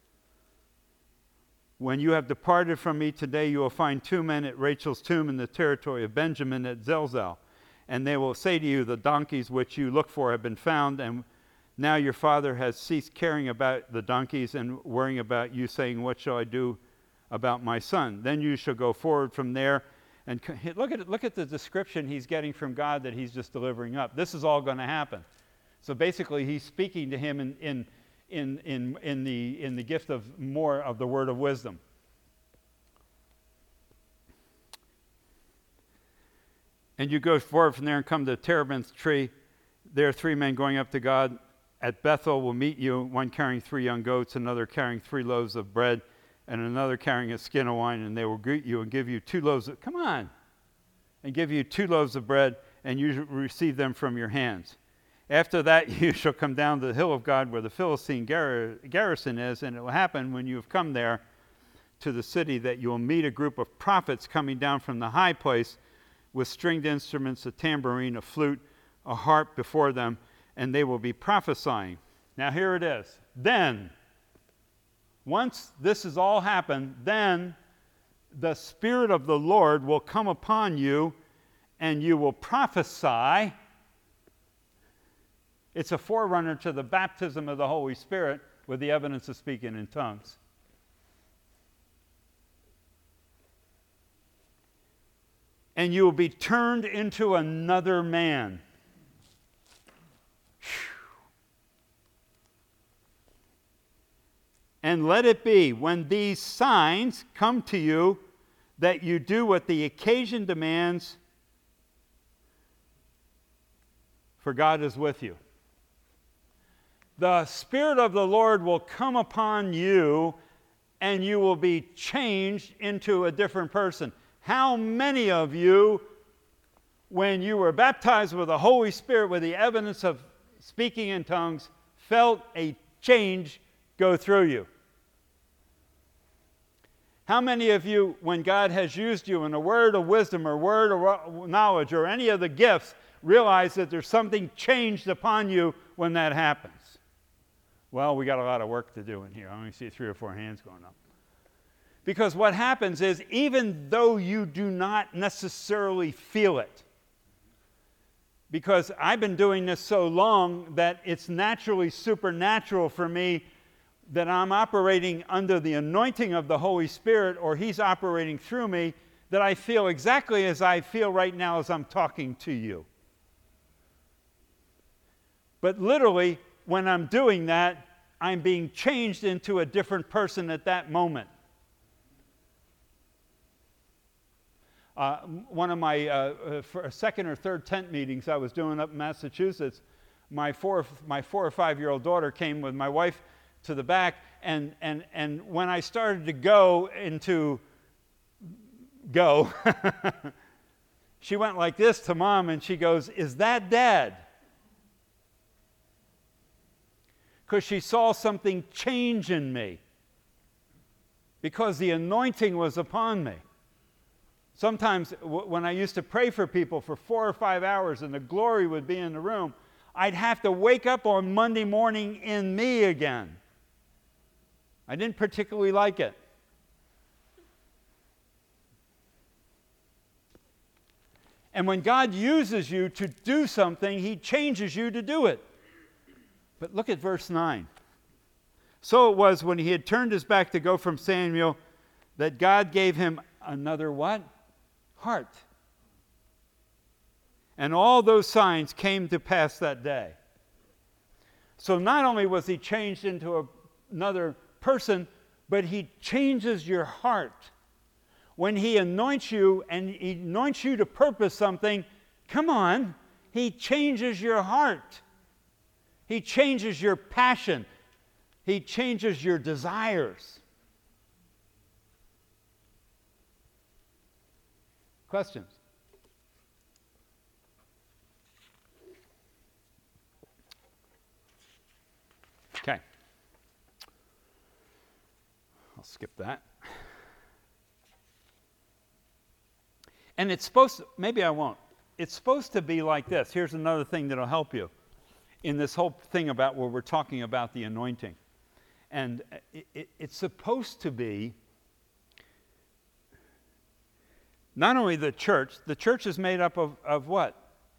When you have departed from me today, you will find two men at Rachel's tomb in the territory of Benjamin at Zelzal. And they will say to you, the donkeys which you look for have been found, and now your father has ceased caring about the donkeys and worrying about you, saying, what shall I do about my son? Then you shall go forward from there. And look at it, look at the description he's getting from God that he's just delivering up. This is all going to happen. So basically he's speaking to him in, in, in, in, in, the, in the gift of more of the word of wisdom. And you go forward from there and come to the terebinth tree. There are three men going up to God. At Bethel will meet you, one carrying three young goats, another carrying three loaves of bread, and another carrying a skin of wine, and they will greet you and give you two loaves of, come on, and give you two loaves of bread, and you receive them from your hands. After that, you shall come down to the hill of God where the Philistine gar- garrison is, and it will happen when you have come there to the city that you will meet a group of prophets coming down from the high place with stringed instruments, a tambourine, a flute, a harp before them, and they will be prophesying. Now here it is. Then, once this has all happened, then the Spirit of the Lord will come upon you, and you will prophesy. It's a forerunner to the baptism of the Holy Spirit with the evidence of speaking in tongues. And you will be turned into another man. And let it be, when these signs come to you, that you do what the occasion demands, for God is with you. The Spirit of the Lord will come upon you, and you will be changed into a different person. How many of you, when you were baptized with the Holy Spirit with the evidence of speaking in tongues, felt a change go through you? How many of you, when God has used you in a word of wisdom or word of knowledge or any of the gifts, realize that there's something changed upon you when that happens? Well, we got a lot of work to do in here. I only see three or four hands going up. Because what happens is, even though you do not necessarily feel it, because I've been doing this so long that it's naturally supernatural for me that I'm operating under the anointing of the Holy Spirit, or He's operating through me, that I feel exactly as I feel right now as I'm talking to you. But literally, when I'm doing that, I'm being changed into a different person at that moment. Uh, one of my uh, for second or third tent meetings I was doing up in Massachusetts, my four, my four or five-year-old daughter came with my wife to the back, and, and, and when I started to go into go, she went like this to Mom, and she goes, "Is that Dad?" Because she saw something change in me, because the anointing was upon me. Sometimes w- when I used to pray for people for four or five hours and the glory would be in the room, I'd have to wake up on Monday morning in me again. I didn't particularly like it. And when God uses you to do something, He changes you to do it. But look at verse nine. So it was when he had turned his back to go from Samuel that God gave him another what? Heart. And all those signs came to pass that day. So not only was he changed into a, another person, but he changes your heart. When he anoints you and he anoints you to purpose something, come on, he changes your heart. He changes your passion. He changes your desires. Questions? Okay. I'll skip that. And it's supposed to, maybe I won't. It's supposed to be like this. Here's another thing that'll help you in this whole thing about where we're talking about the anointing. And it, it, it's supposed to be not only the church, the church is made up of, of what?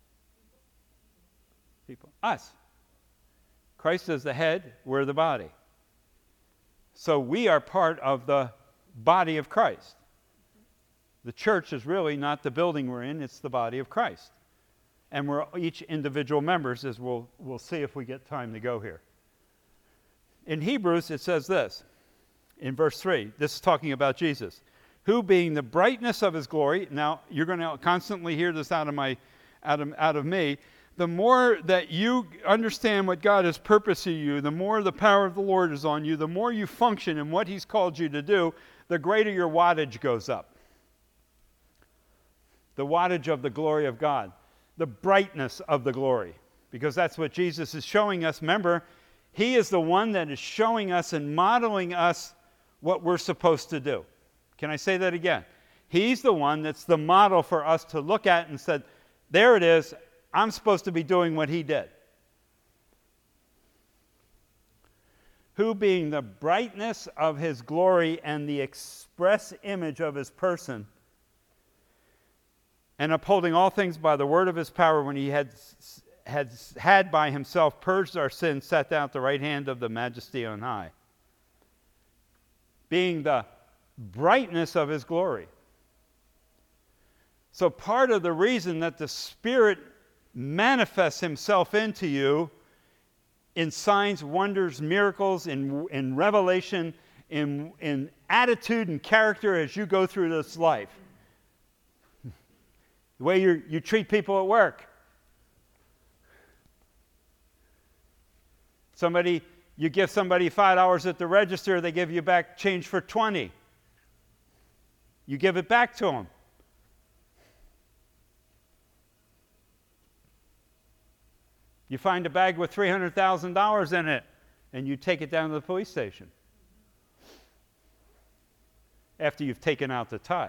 People. Us. Christ is the head, we're the body. So we are part of the body of Christ. The church is really not the building we're in, it's the body of Christ. And we're each individual members, as we'll, we'll see if we get time to go here. in Hebrews, it says this, in verse three. This is talking about Jesus. Who being the brightness of his glory, now you're going to constantly hear this out of my, out of, out of me, the more that you understand what God has purposed in you, the more the power of the Lord is on you, the more you function in what he's called you to do, the greater your wattage goes up. The wattage of the glory of God, the brightness of the glory, because that's what Jesus is showing us. Remember, he is the one that is showing us and modeling us what we're supposed to do. Can I say that again? He's the one that's the model for us to look at and said, there it is, I'm supposed to be doing what he did. Who being the brightness of his glory and the express image of his person, and upholding all things by the word of his power, when he had, had, had by himself purged our sins, sat down at the right hand of the majesty on high. Being the brightness of his glory. So part of the reason that the Spirit manifests himself into you in signs, wonders, miracles, in, in revelation, in, in attitude and character as you go through this life. The way you you treat people at work. Somebody, you give somebody five dollars at the register, they give you back change for twenty. You give it back to them. You find a bag with three hundred thousand dollars in it, and you take it down to the police station after you've taken out the tithe.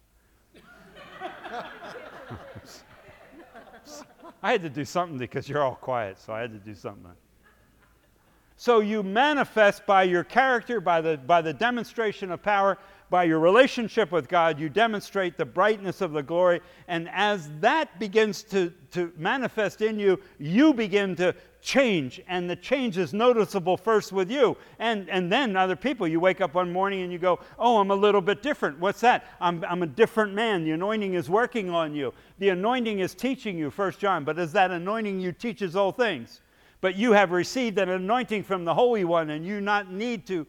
I had to do something because you're all quiet, so I had to do something. So you manifest by your character, by the, by the demonstration of power, by your relationship with God, you demonstrate the brightness of the glory. And as that begins to, to manifest in you, you begin to change. And the change is noticeable first with you. And, and then other people. You wake up one morning and you go, oh, I'm a little bit different. What's that? I'm, I'm a different man. The anointing is working on you. The anointing is teaching you, First John. But as that anointing you teaches all things. But you have received an anointing from the Holy One, and you not need to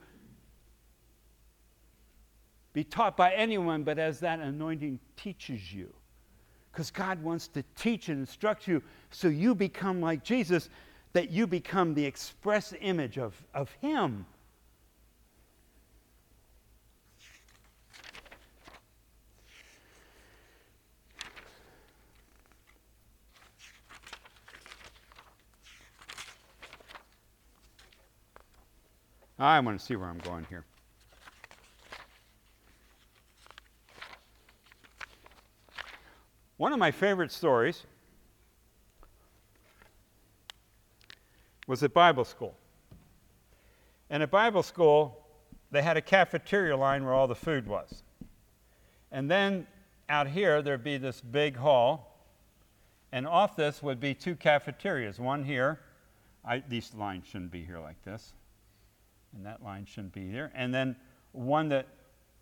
be taught by anyone, but as that anointing teaches you. Because God wants to teach and instruct you so you become like Jesus, that you become the express image of, of Him. I want to see where I'm going here. One of my favorite stories was at Bible school. And at Bible school, they had a cafeteria line where all the food was. And then out here, there'd be this big hall. And off this would be two cafeterias. One here. I, these lines shouldn't be here like this. And that line shouldn't be there. And then one that,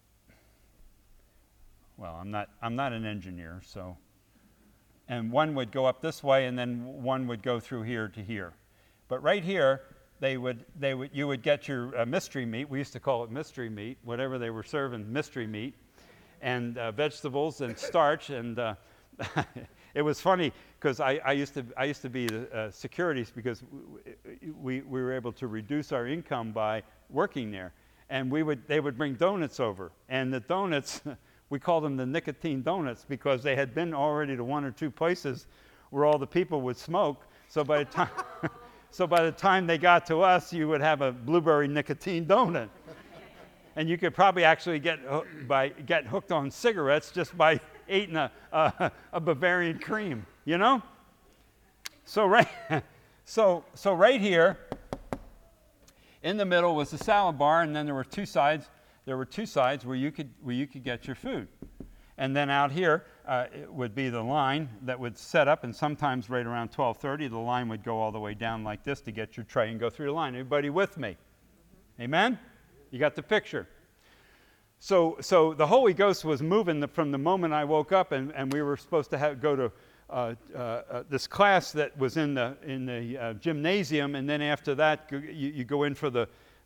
well, I'm not, I'm not an engineer, so. And one would go up this way, and then one would go through here to here. But right here, they would, they would, you would get your uh, mystery meat. We used to call it mystery meat, whatever they were serving, mystery meat, and uh, vegetables and starch. And uh, it was funny because I, I used to I used to be the uh, securities because we we were able to reduce our income by working there, and we would they would bring donuts over, and the donuts we called them the nicotine donuts because they had been already to one or two places where all the people would smoke. So by the time so by the time they got to us, you would have a blueberry nicotine donut, and you could probably actually get by get hooked on cigarettes just by eating a, a, a Bavarian cream, you know? So right, so, so right here, in the middle was the salad bar, and then there were two sides. There were two sides where you could where you could get your food, and then out here uh, it would be the line that would set up, and sometimes right around twelve thirty, the line would go all the way down like this to get your tray and go through the line. Everybody with me? Mm-hmm. Amen? You got the picture. So, so the Holy Ghost was moving the, from the moment I woke up, and, and we were supposed to have, go to uh, uh, uh, this class that was in the in the uh, gymnasium, and then after that, you, you go in for the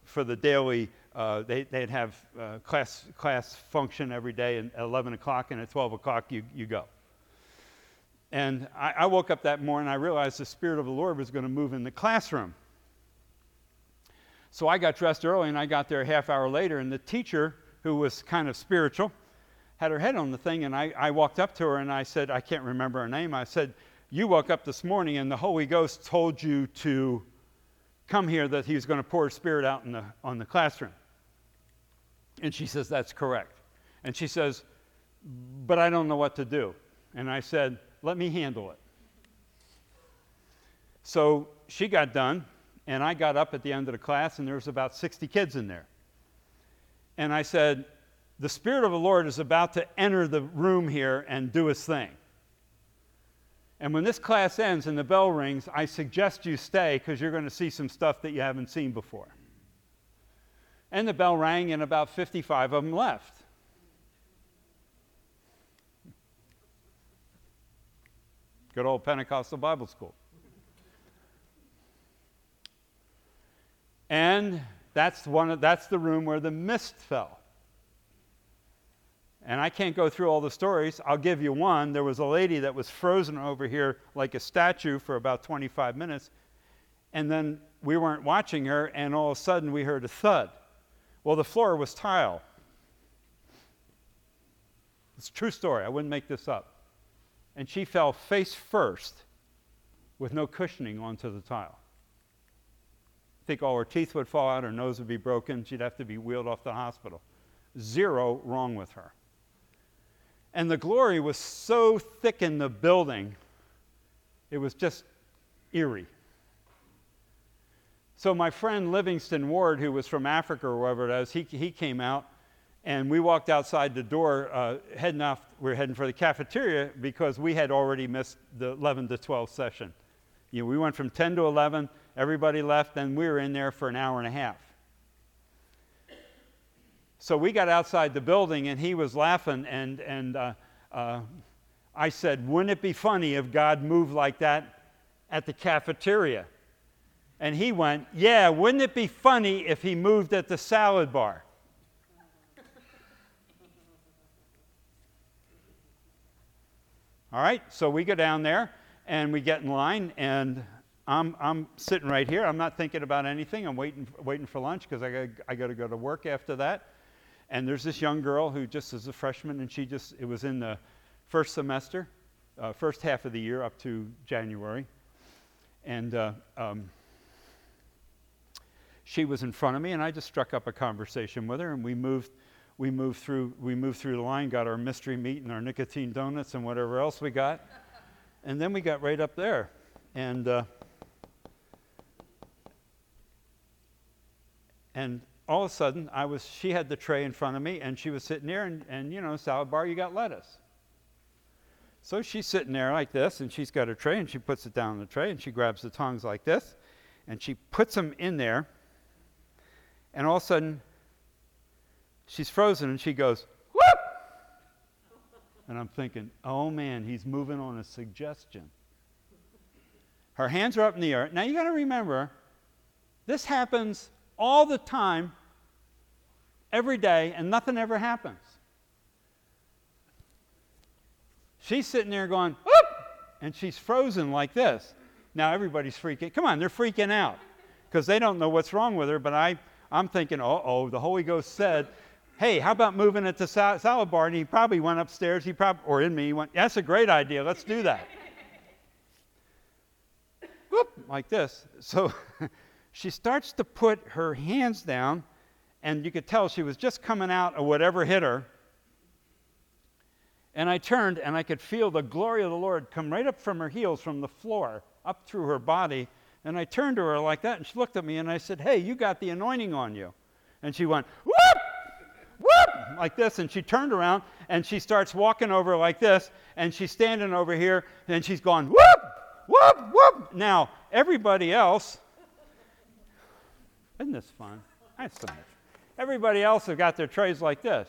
for the daily, uh, they, they'd have uh, class, class function every day at eleven o'clock, and at twelve o'clock you, you go. And I, I woke up that morning, I realized the Spirit of the Lord was going to move in the classroom. So I got dressed early, and I got there a half hour later, and the teacher, who was kind of spiritual, had her head on the thing, and I, I walked up to her, and I said, I can't remember her name, I said, you woke up this morning, and the Holy Ghost told you to come here, that he was going to pour his Spirit out in the, on the classroom. And she says, that's correct. And she says, but I don't know what to do. And I said, let me handle it. So she got done, and I got up at the end of the class, and there was about sixty kids in there. And I said, the Spirit of the Lord is about to enter the room here and do his thing. And when this class ends and the bell rings, I suggest you stay, because you're going to see some stuff that you haven't seen before. And the bell rang, and about fifty-five of them left. Good old Pentecostal Bible School. And that's one of, that's the room where the mist fell. And I can't go through all the stories. I'll give you one. There was a lady that was frozen over here like a statue for about twenty-five minutes. And then we weren't watching her, and all of a sudden we heard a thud. Well, the floor was tile. It's a true story. I wouldn't make this up. And she fell face first with no cushioning onto the tile. I think all her teeth would fall out, her nose would be broken, she'd have to be wheeled off to the hospital. Zero wrong with her. And the glory was so thick in the building, it was just eerie. So my friend Livingston Ward, who was from Africa or wherever it is, he, he came out, and we walked outside the door, uh, heading off, we were heading for the cafeteria, because we had already missed the eleven to twelve session. You know, we went from ten to eleven, everybody left, and we were in there for an hour and a half. So we got outside the building, and he was laughing, and, and uh, uh, I said, wouldn't it be funny if God moved like that at the cafeteria? And he went, yeah, wouldn't it be funny if he moved at the salad bar? All right, so we go down there, and we get in line, and I'm, I'm sitting right here. I'm not thinking about anything. I'm waiting, waiting for lunch, because I got I got to go to work after that. And there's this young girl who just is a freshman, and she just, it was in the first semester, uh, first half of the year up to January. And uh, um, she was in front of me, and I just struck up a conversation with her, and we moved We moved through. We moved through the line, got our mystery meat and our nicotine donuts and whatever else we got, and then we got right up there, and uh, and all of a sudden, I was. She had the tray in front of me, and she was sitting there, and, and you know, salad bar, you got lettuce. So she's sitting there like this, and she's got her tray, and she puts it down on the tray, and she grabs the tongs like this, and she puts them in there, and all of a sudden, she's frozen, and she goes, whoop! And I'm thinking, oh man, he's moving on a suggestion. Her hands are up in the air. Now you got to remember, this happens all the time, every day, and nothing ever happens. She's sitting there going, whoop! And she's frozen like this. Now everybody's freaking, come on, they're freaking out, because they don't know what's wrong with her, but I, I'm thinking, uh-oh, the Holy Ghost said, hey, how about moving it to sal- salad bar? And he probably went upstairs, he probably, or in me, he went, that's a great idea, let's do that. Whoop, like this. So she starts to put her hands down, and you could tell she was just coming out of whatever hit her. And I turned, and I could feel the glory of the Lord come right up from her heels, from the floor, up through her body. And I turned to her like that, and she looked at me, and I said, hey, you got the anointing on you. And she went, whoop! Whoop! Like this, and she turned around, and she starts walking over like this, and she's standing over here, and she's going, whoop! Whoop! Whoop! Now, everybody else, isn't this fun? That's so much. Everybody else have got their trays like this.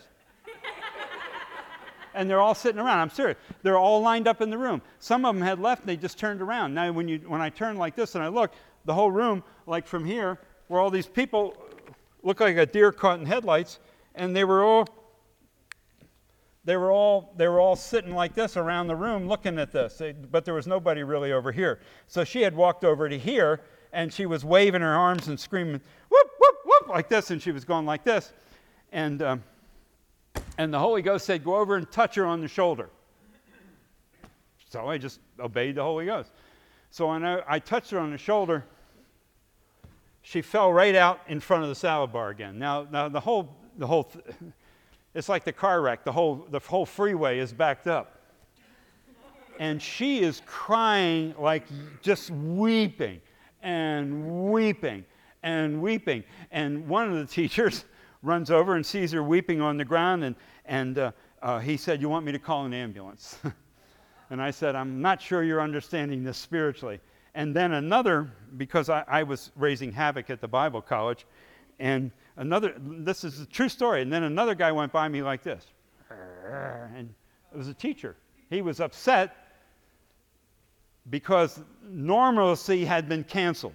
And they're all sitting around. I'm serious. They're all lined up in the room. Some of them had left, and they just turned around. Now, when you when I turn like this and I look, the whole room, like from here, where all these people looked like a deer caught in headlights, and they were all they were all they were all sitting like this around the room looking at this. They, but there was nobody really over here. So she had walked over to here, and she was waving her arms and screaming, whoop, whoop, whoop, like this, and she was going like this. And um, and the Holy Ghost said, go over and touch her on the shoulder. So I just obeyed the Holy Ghost. So when I, I touched her on the shoulder, she fell right out in front of the salad bar again. Now, now the whole, the whole, th- it's like the car wreck. The whole, the whole freeway is backed up, and she is crying, like just weeping and weeping and weeping. And one of the teachers runs over and sees her weeping on the ground, and and uh, uh, he said, "You want me to call an ambulance?" And I said, "I'm not sure you're understanding this spiritually." And then another, because I, I was raising havoc at the Bible college, and another, this is a true story, and then another guy went by me like this. And it was a teacher. He was upset because normalcy had been canceled.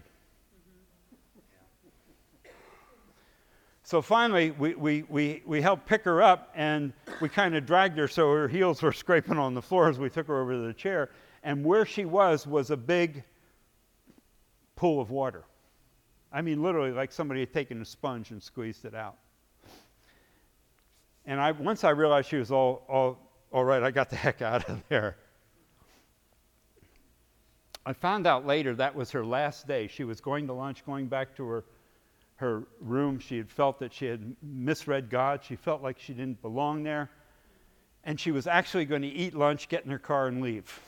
So finally, we, we, we, we helped pick her up, and we kind of dragged her so her heels were scraping on the floor as we took her over to the chair. And where she was was a big pool of water. I mean, literally like somebody had taken a sponge and squeezed it out. And I, once I realized she was all, all, all right, I got the heck out of there. I found out later that was her last day. She was going to lunch, going back to her her room. She had felt that she had misread God. She felt like she didn't belong there. And she was actually going to eat lunch, get in her car, and leave.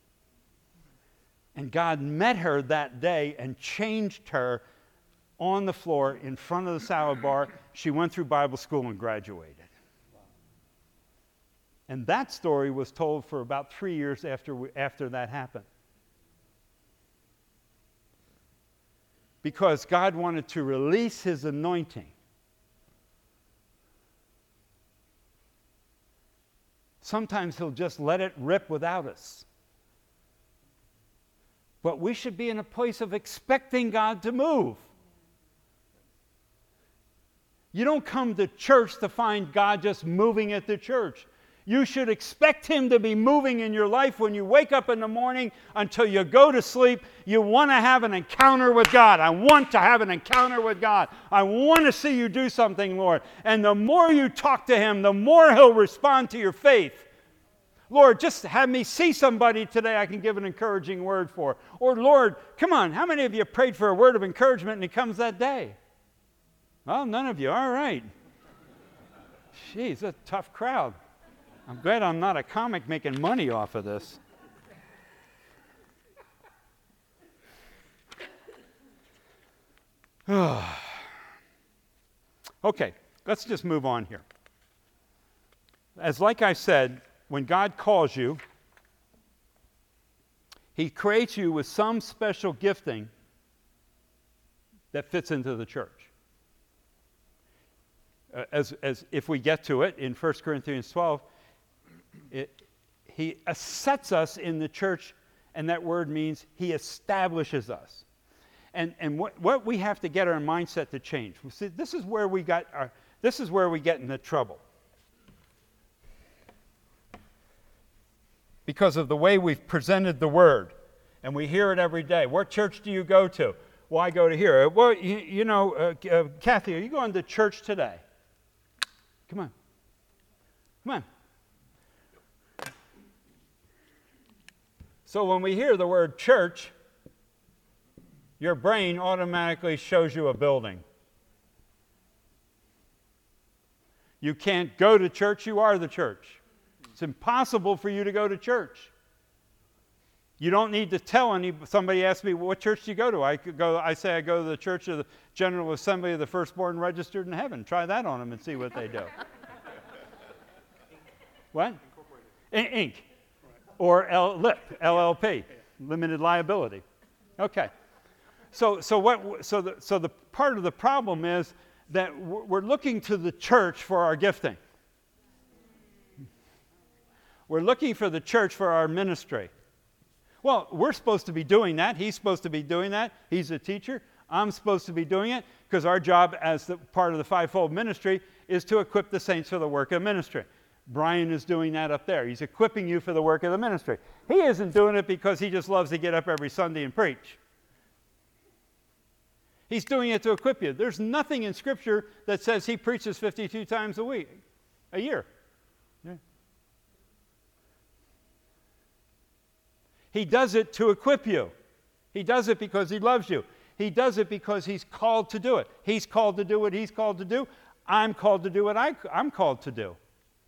And God met her that day and changed her on the floor in front of the salad bar. She went through Bible school and graduated. And that story was told for about three years after, we, after that happened. Because God wanted to release His anointing. Sometimes He'll just let it rip without us. But we should be in a place of expecting God to move. You don't come to church to find God just moving at the church. You should expect Him to be moving in your life when you wake up in the morning until you go to sleep. You want to have an encounter with God. I want to have an encounter with God. I want to see you do something, Lord. And the more you talk to Him, the more He'll respond to your faith. Lord, just have me see somebody today I can give an encouraging word for. Or, Lord, come on, how many of you prayed for a word of encouragement and it comes that day? Well, none of you. All right. Jeez, a tough crowd. I'm glad I'm not a comic making money off of this. Okay, let's just move on here. As like I said, when God calls you, He creates you with some special gifting that fits into the church. Uh, as, as if we get to it in First Corinthians twelve, It, he sets us in the church, and that word means He establishes us. And and what, what we have to get our mindset to change. See, this is where we got our, this is where we get into trouble. Because of the way we've presented the word, and we hear it every day. What church do you go to? Well, I go to here. Well, you, you know, uh, uh, Kathy, are you going to church today? Come on. Come on. So when we hear the word church, your brain automatically shows you a building. You can't go to church, you are the church. It's impossible for you to go to church. You don't need to tell any, somebody asks me, well, what church do you go to? I could go. I say I go to the Church of the General Assembly of the Firstborn Registered in Heaven. Try that on them and see what they do. What? In- Inc. Or L- LIP, L L P, limited liability. Okay. So, so what? So the so the part of the problem is that we're looking to the church for our gifting. We're looking for the church for our ministry. Well, we're supposed to be doing that. He's supposed to be doing that. He's a teacher. I'm supposed to be doing it because our job as the part of the fivefold ministry is to equip the saints for the work of ministry. Brian is doing that up there. He's equipping you for the work of the ministry. He isn't doing it because he just loves to get up every Sunday and preach. He's doing it to equip you. There's nothing in Scripture that says he preaches fifty-two times a week, a year. Yeah. He does it to equip you. He does it because he loves you. He does it because he's called to do it. He's called to do what he's called to do. I'm called to do what I, I'm called to do.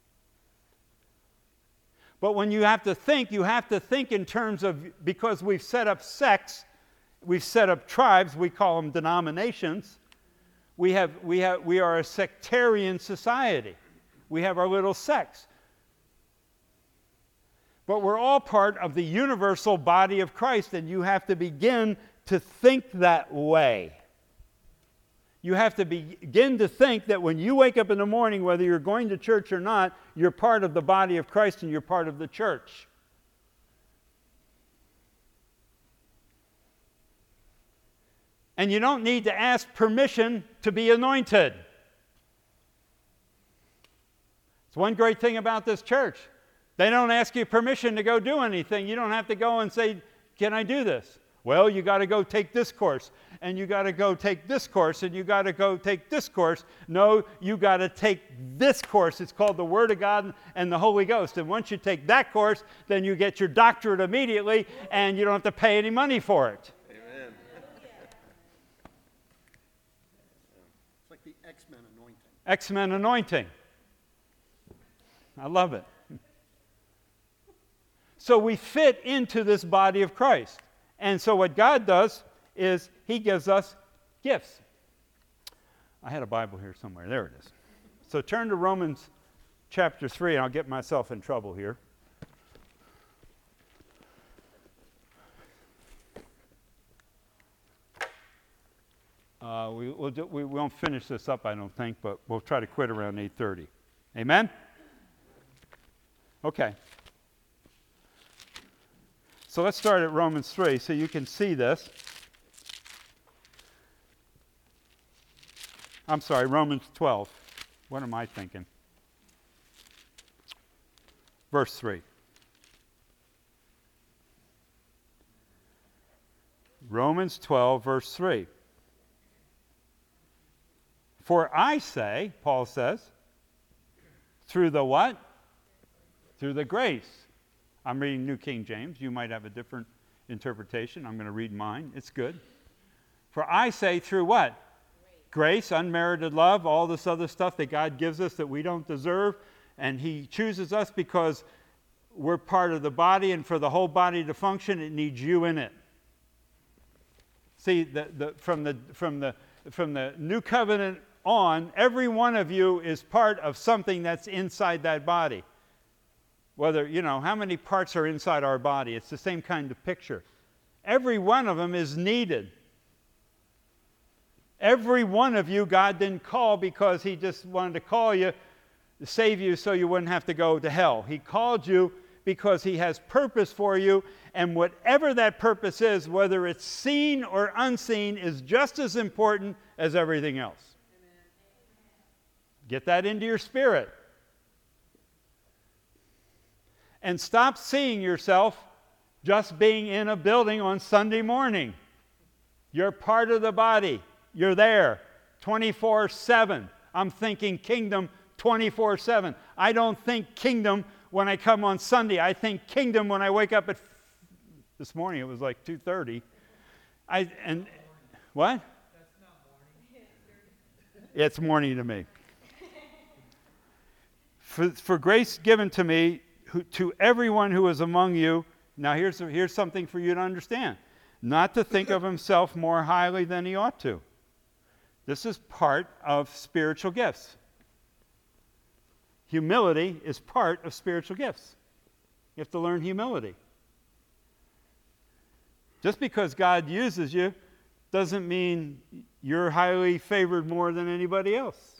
But when you have to think, you have to think in terms of, because we've set up sects, we've set up tribes, we call them denominations. We have, we have, we are a sectarian society. We have our little sects. But we're all part of the universal body of Christ, and you have to begin to think that way. You have to begin to think that when you wake up in the morning, whether you're going to church or not, you're part of the body of Christ and you're part of the church. And you don't need to ask permission to be anointed. It's one great thing about this church. They don't ask you permission to go do anything. You don't have to go and say, can I do this? Well, you got to go take this course, and you got to go take this course, and you got to go take this course. No, you got to take this course. It's called the Word of God and the Holy Ghost. And once you take that course, then you get your doctorate immediately, and you don't have to pay any money for it. Amen. It's like the X-Men anointing. X-Men anointing. I love it. So we fit into this body of Christ. And so what God does is he gives us gifts. I had a Bible here somewhere. There it is. So turn to Romans chapter three, and I'll get myself in trouble here. Uh, we, we'll do, we won't finish this up, I don't think, but we'll try to quit around eight thirty. Amen? Okay. So let's start at Romans three so you can see this. I'm sorry, Romans twelve. What am I thinking? Verse three. Romans twelve, verse three. For I say, Paul says, through the what? Through the grace. I'm reading New King James. You might have a different interpretation. I'm going to read mine. It's good. For I say through what? Grace. Grace, unmerited love, all this other stuff that God gives us that we don't deserve. And he chooses us because we're part of the body, and for the whole body to function, it needs you in it. See, the, the, from, the, from, the, from the new covenant on, every one of you is part of something that's inside that body. Whether, you know, how many parts are inside our body? It's the same kind of picture. Every one of them is needed. Every one of you, God didn't call because he just wanted to call you to save you so you wouldn't have to go to hell. He called you because he has purpose for you, and whatever that purpose is, whether it's seen or unseen, is just as important as everything else. Amen. Get that into your spirit. And stop seeing yourself just being in a building on Sunday morning. You're part of the body. You're there twenty-four seven. I'm thinking kingdom twenty-four seven. I don't think kingdom when I come on Sunday. I think kingdom when I wake up at, this morning it was like two thirty. I, and, what? That's not morning. It's morning to me. For, for grace given to me, Who, to everyone who is among you, now here's, here's something for you to understand, not to think of himself more highly than he ought to. This is part of spiritual gifts. Humility is part of spiritual gifts. You have to learn humility. Just because God uses you doesn't mean you're highly favored more than anybody else.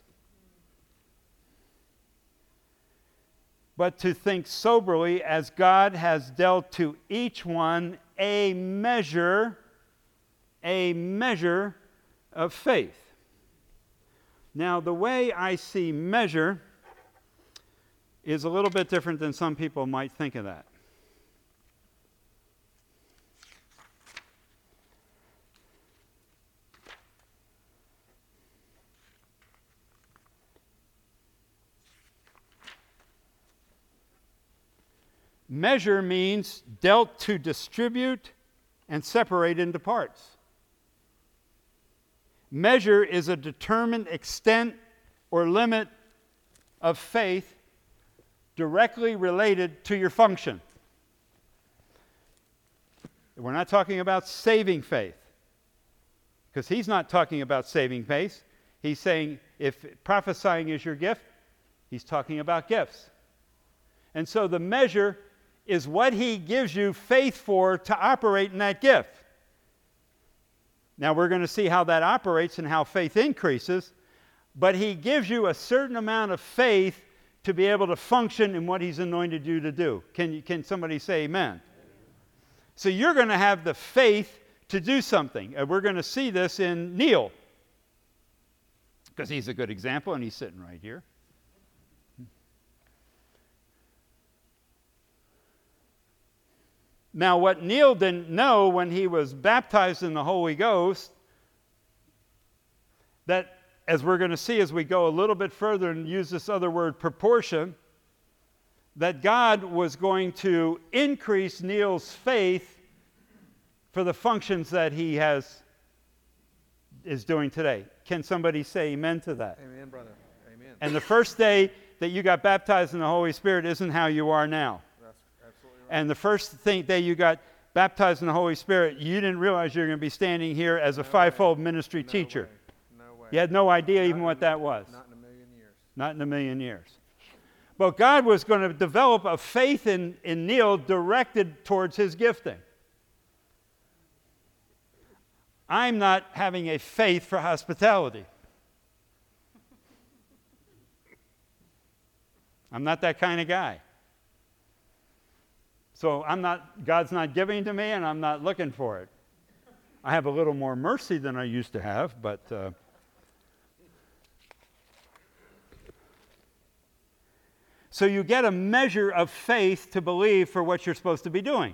But to think soberly as God has dealt to each one a measure, a measure of faith. Now, the way I see measure is a little bit different than some people might think of that. Measure means dealt to distribute and separate into parts. Measure is a determined extent or limit of faith directly related to your function. We're not talking about saving faith, because he's not talking about saving faith. He's saying if prophesying is your gift, he's talking about gifts. And so the measure is what he gives you faith for to operate in that gift. Now we're going to see how that operates and how faith increases, but he gives you a certain amount of faith to be able to function in what he's anointed you to do. Can, you, can somebody say amen? Amen? So you're going to have the faith to do something. And we're going to see this in Neil, because he's a good example and he's sitting right here. Now, what Neil didn't know when he was baptized in the Holy Ghost, that, as we're going to see as we go a little bit further and use this other word, proportion, that God was going to increase Neil's faith for the functions that he has is doing today. Can somebody say amen to that? Amen, brother. Amen. And the first day that you got baptized in the Holy Spirit isn't how you are now. And the first thing day you got baptized in the Holy Spirit, you didn't realize you were going to be standing here as a No fivefold way. ministry No teacher. Way. No way. You had no idea Not even what that was. Not in a million years. Not in a million years. But God was going to develop a faith in, in Neil directed towards his gifting. I'm not having a faith for hospitality. I'm not that kind of guy. So I'm not, God's not giving to me, and I'm not looking for it. I have a little more mercy than I used to have, but uh, so you get a measure of faith to believe for what you're supposed to be doing.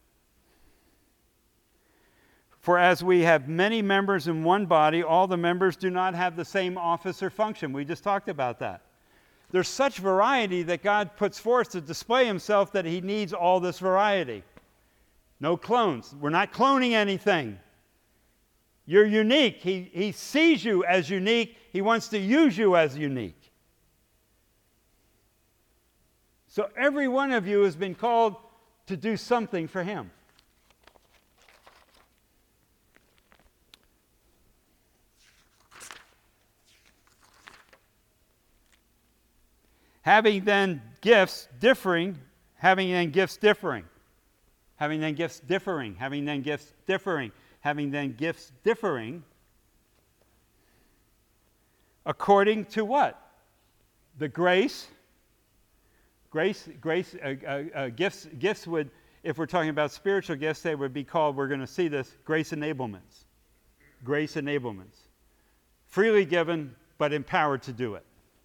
For as we have many members in one body, all the members do not have the same office or function. We just talked about that. There's such variety that God puts forth to display himself that he needs all this variety. No clones. We're not cloning anything. You're unique. He, he sees you as unique. He wants to use you as unique. So every one of you has been called to do something for him. Having then gifts differing, having then gifts differing, having then gifts differing, having then gifts differing, having then gifts differing, according to what? The grace. Grace, grace, uh, uh, uh, gifts, gifts would, if we're talking about spiritual gifts, they would be called, we're going to see this, grace enablements. Grace enablements. Freely given, but empowered to do it.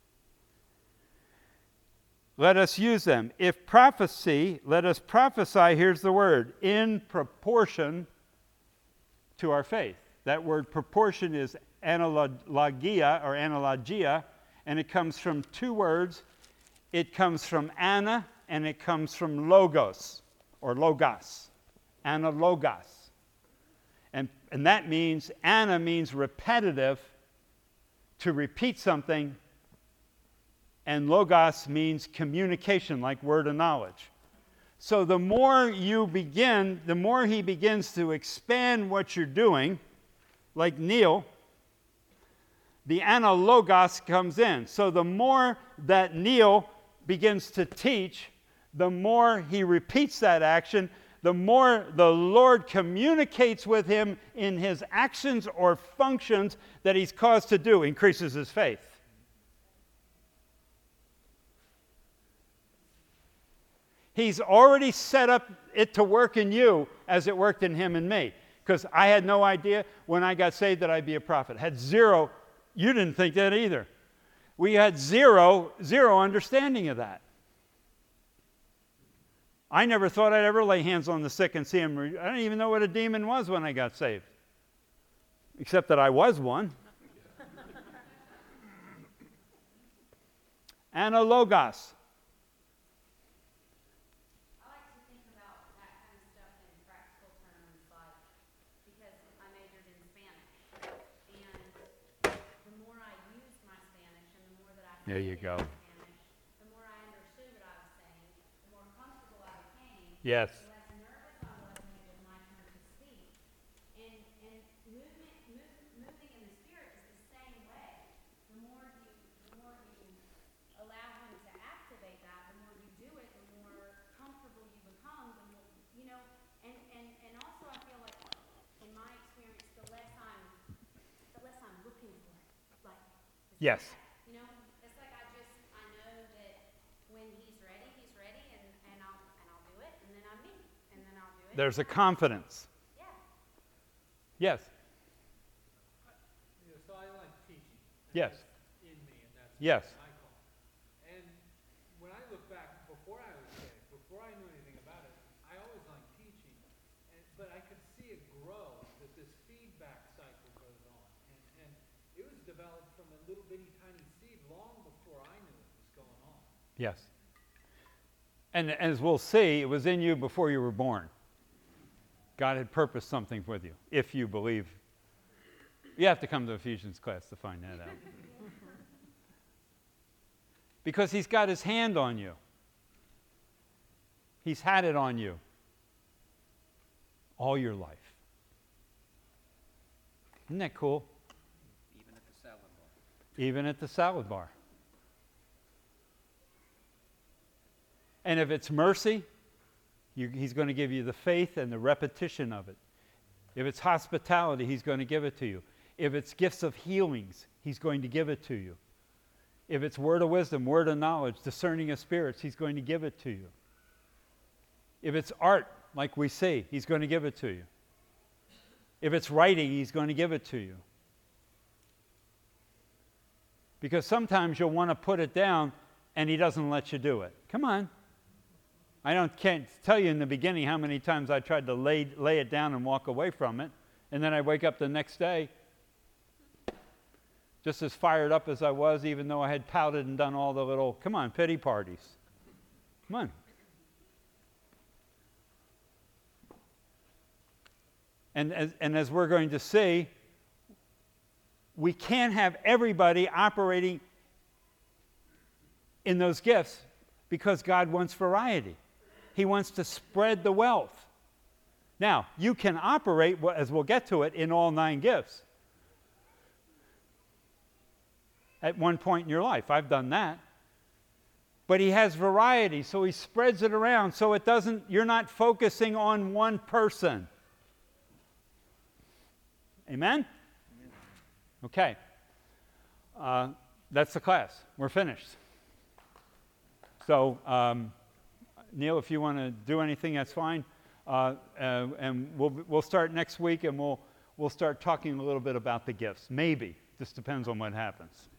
Let us use them. If prophecy, let us prophesy, here's the word, in proportion to our faith. That word proportion is analogia or analogia, and it comes from two words. It comes from ana and it comes from logos or logos. Analogos. And, and that means, ana means repetitive, to repeat something. And logos means communication, like word of knowledge. So the more you begin, the more he begins to expand what you're doing, like Neil, the analogos comes in. So the more that Neil begins to teach, the more he repeats that action, the more the Lord communicates with him in his actions or functions that he's caused to do, increases his faith. He's already set up it to work in you as it worked in him and me. Because I had no idea when I got saved that I'd be a prophet. Had zero, you didn't think that either. We had zero, zero understanding of that. I never thought I'd ever lay hands on the sick and see them. I didn't even know what a demon was when I got saved. Except that I was one. And a logos. I like to think about that kind of stuff in practical terms, like, because I majored in Spanish, and the more I used my Spanish, and the more that I There you go. communicated in Spanish, the more I understood what I was saying, the more comfortable I became. Yes. The less nervous I was when it was my turn to speak. And and movement, move, moving in the spirit is the same way. The more you, the more you allow him to activate that, the more you do it, the more comfortable you become, the more, you know, and, and, and also I feel like, in my experience, the less I'm, the less I'm looking for it. Like, is Yes. that, you know, it's like I just, I know that when he's ready, he's ready, and, and I'll, and I'll do it, and then I'm me, and then I'll do it. There's a confidence. Yeah. Yes. You know, so I like teaching. and Yes. that's in me, and that's Yes. my call. And when I look back, before I was saved, before I knew anything about it, I always liked teaching. And, but I could see it grow, that this feedback cycle goes on. And, and it was developed from a little bitty tiny seed long before I knew it was going on. Yes. And as we'll see, it was in you before you were born. God had purposed something with you, if you believe. You have to come to Ephesians class to find that out. Because he's got his hand on you. He's had it on you all your life. Isn't that cool? Even at the salad bar. Even at the salad bar. And if it's mercy, you, he's going to give you the faith and the repetition of it. If it's hospitality, he's going to give it to you. If it's gifts of healings, he's going to give it to you. If it's word of wisdom, word of knowledge, discerning of spirits, he's going to give it to you. If it's art, like we see, he's going to give it to you. If it's writing, he's going to give it to you. Because sometimes you'll want to put it down and he doesn't let you do it. Come on. I don't, can't tell you in the beginning how many times I tried to lay, lay it down and walk away from it, and then I wake up the next day just as fired up as I was, even though I had pouted and done all the little, come on, pity parties. Come on. And as, and as we're going to see, we can't have everybody operating in those gifts because God wants variety. He wants to spread the wealth. Now, you can operate, as we'll get to it, in all nine gifts at one point in your life. I've done that. But he has variety, so he spreads it around so it doesn't, you're not focusing on one person. Amen? Okay. Uh, that's the class. We're finished. So, um, Neil, if you want to do anything, that's fine. Uh, uh, and we'll we'll start next week, and we'll we'll start talking a little bit about the gifts. Maybe. Just depends on what happens.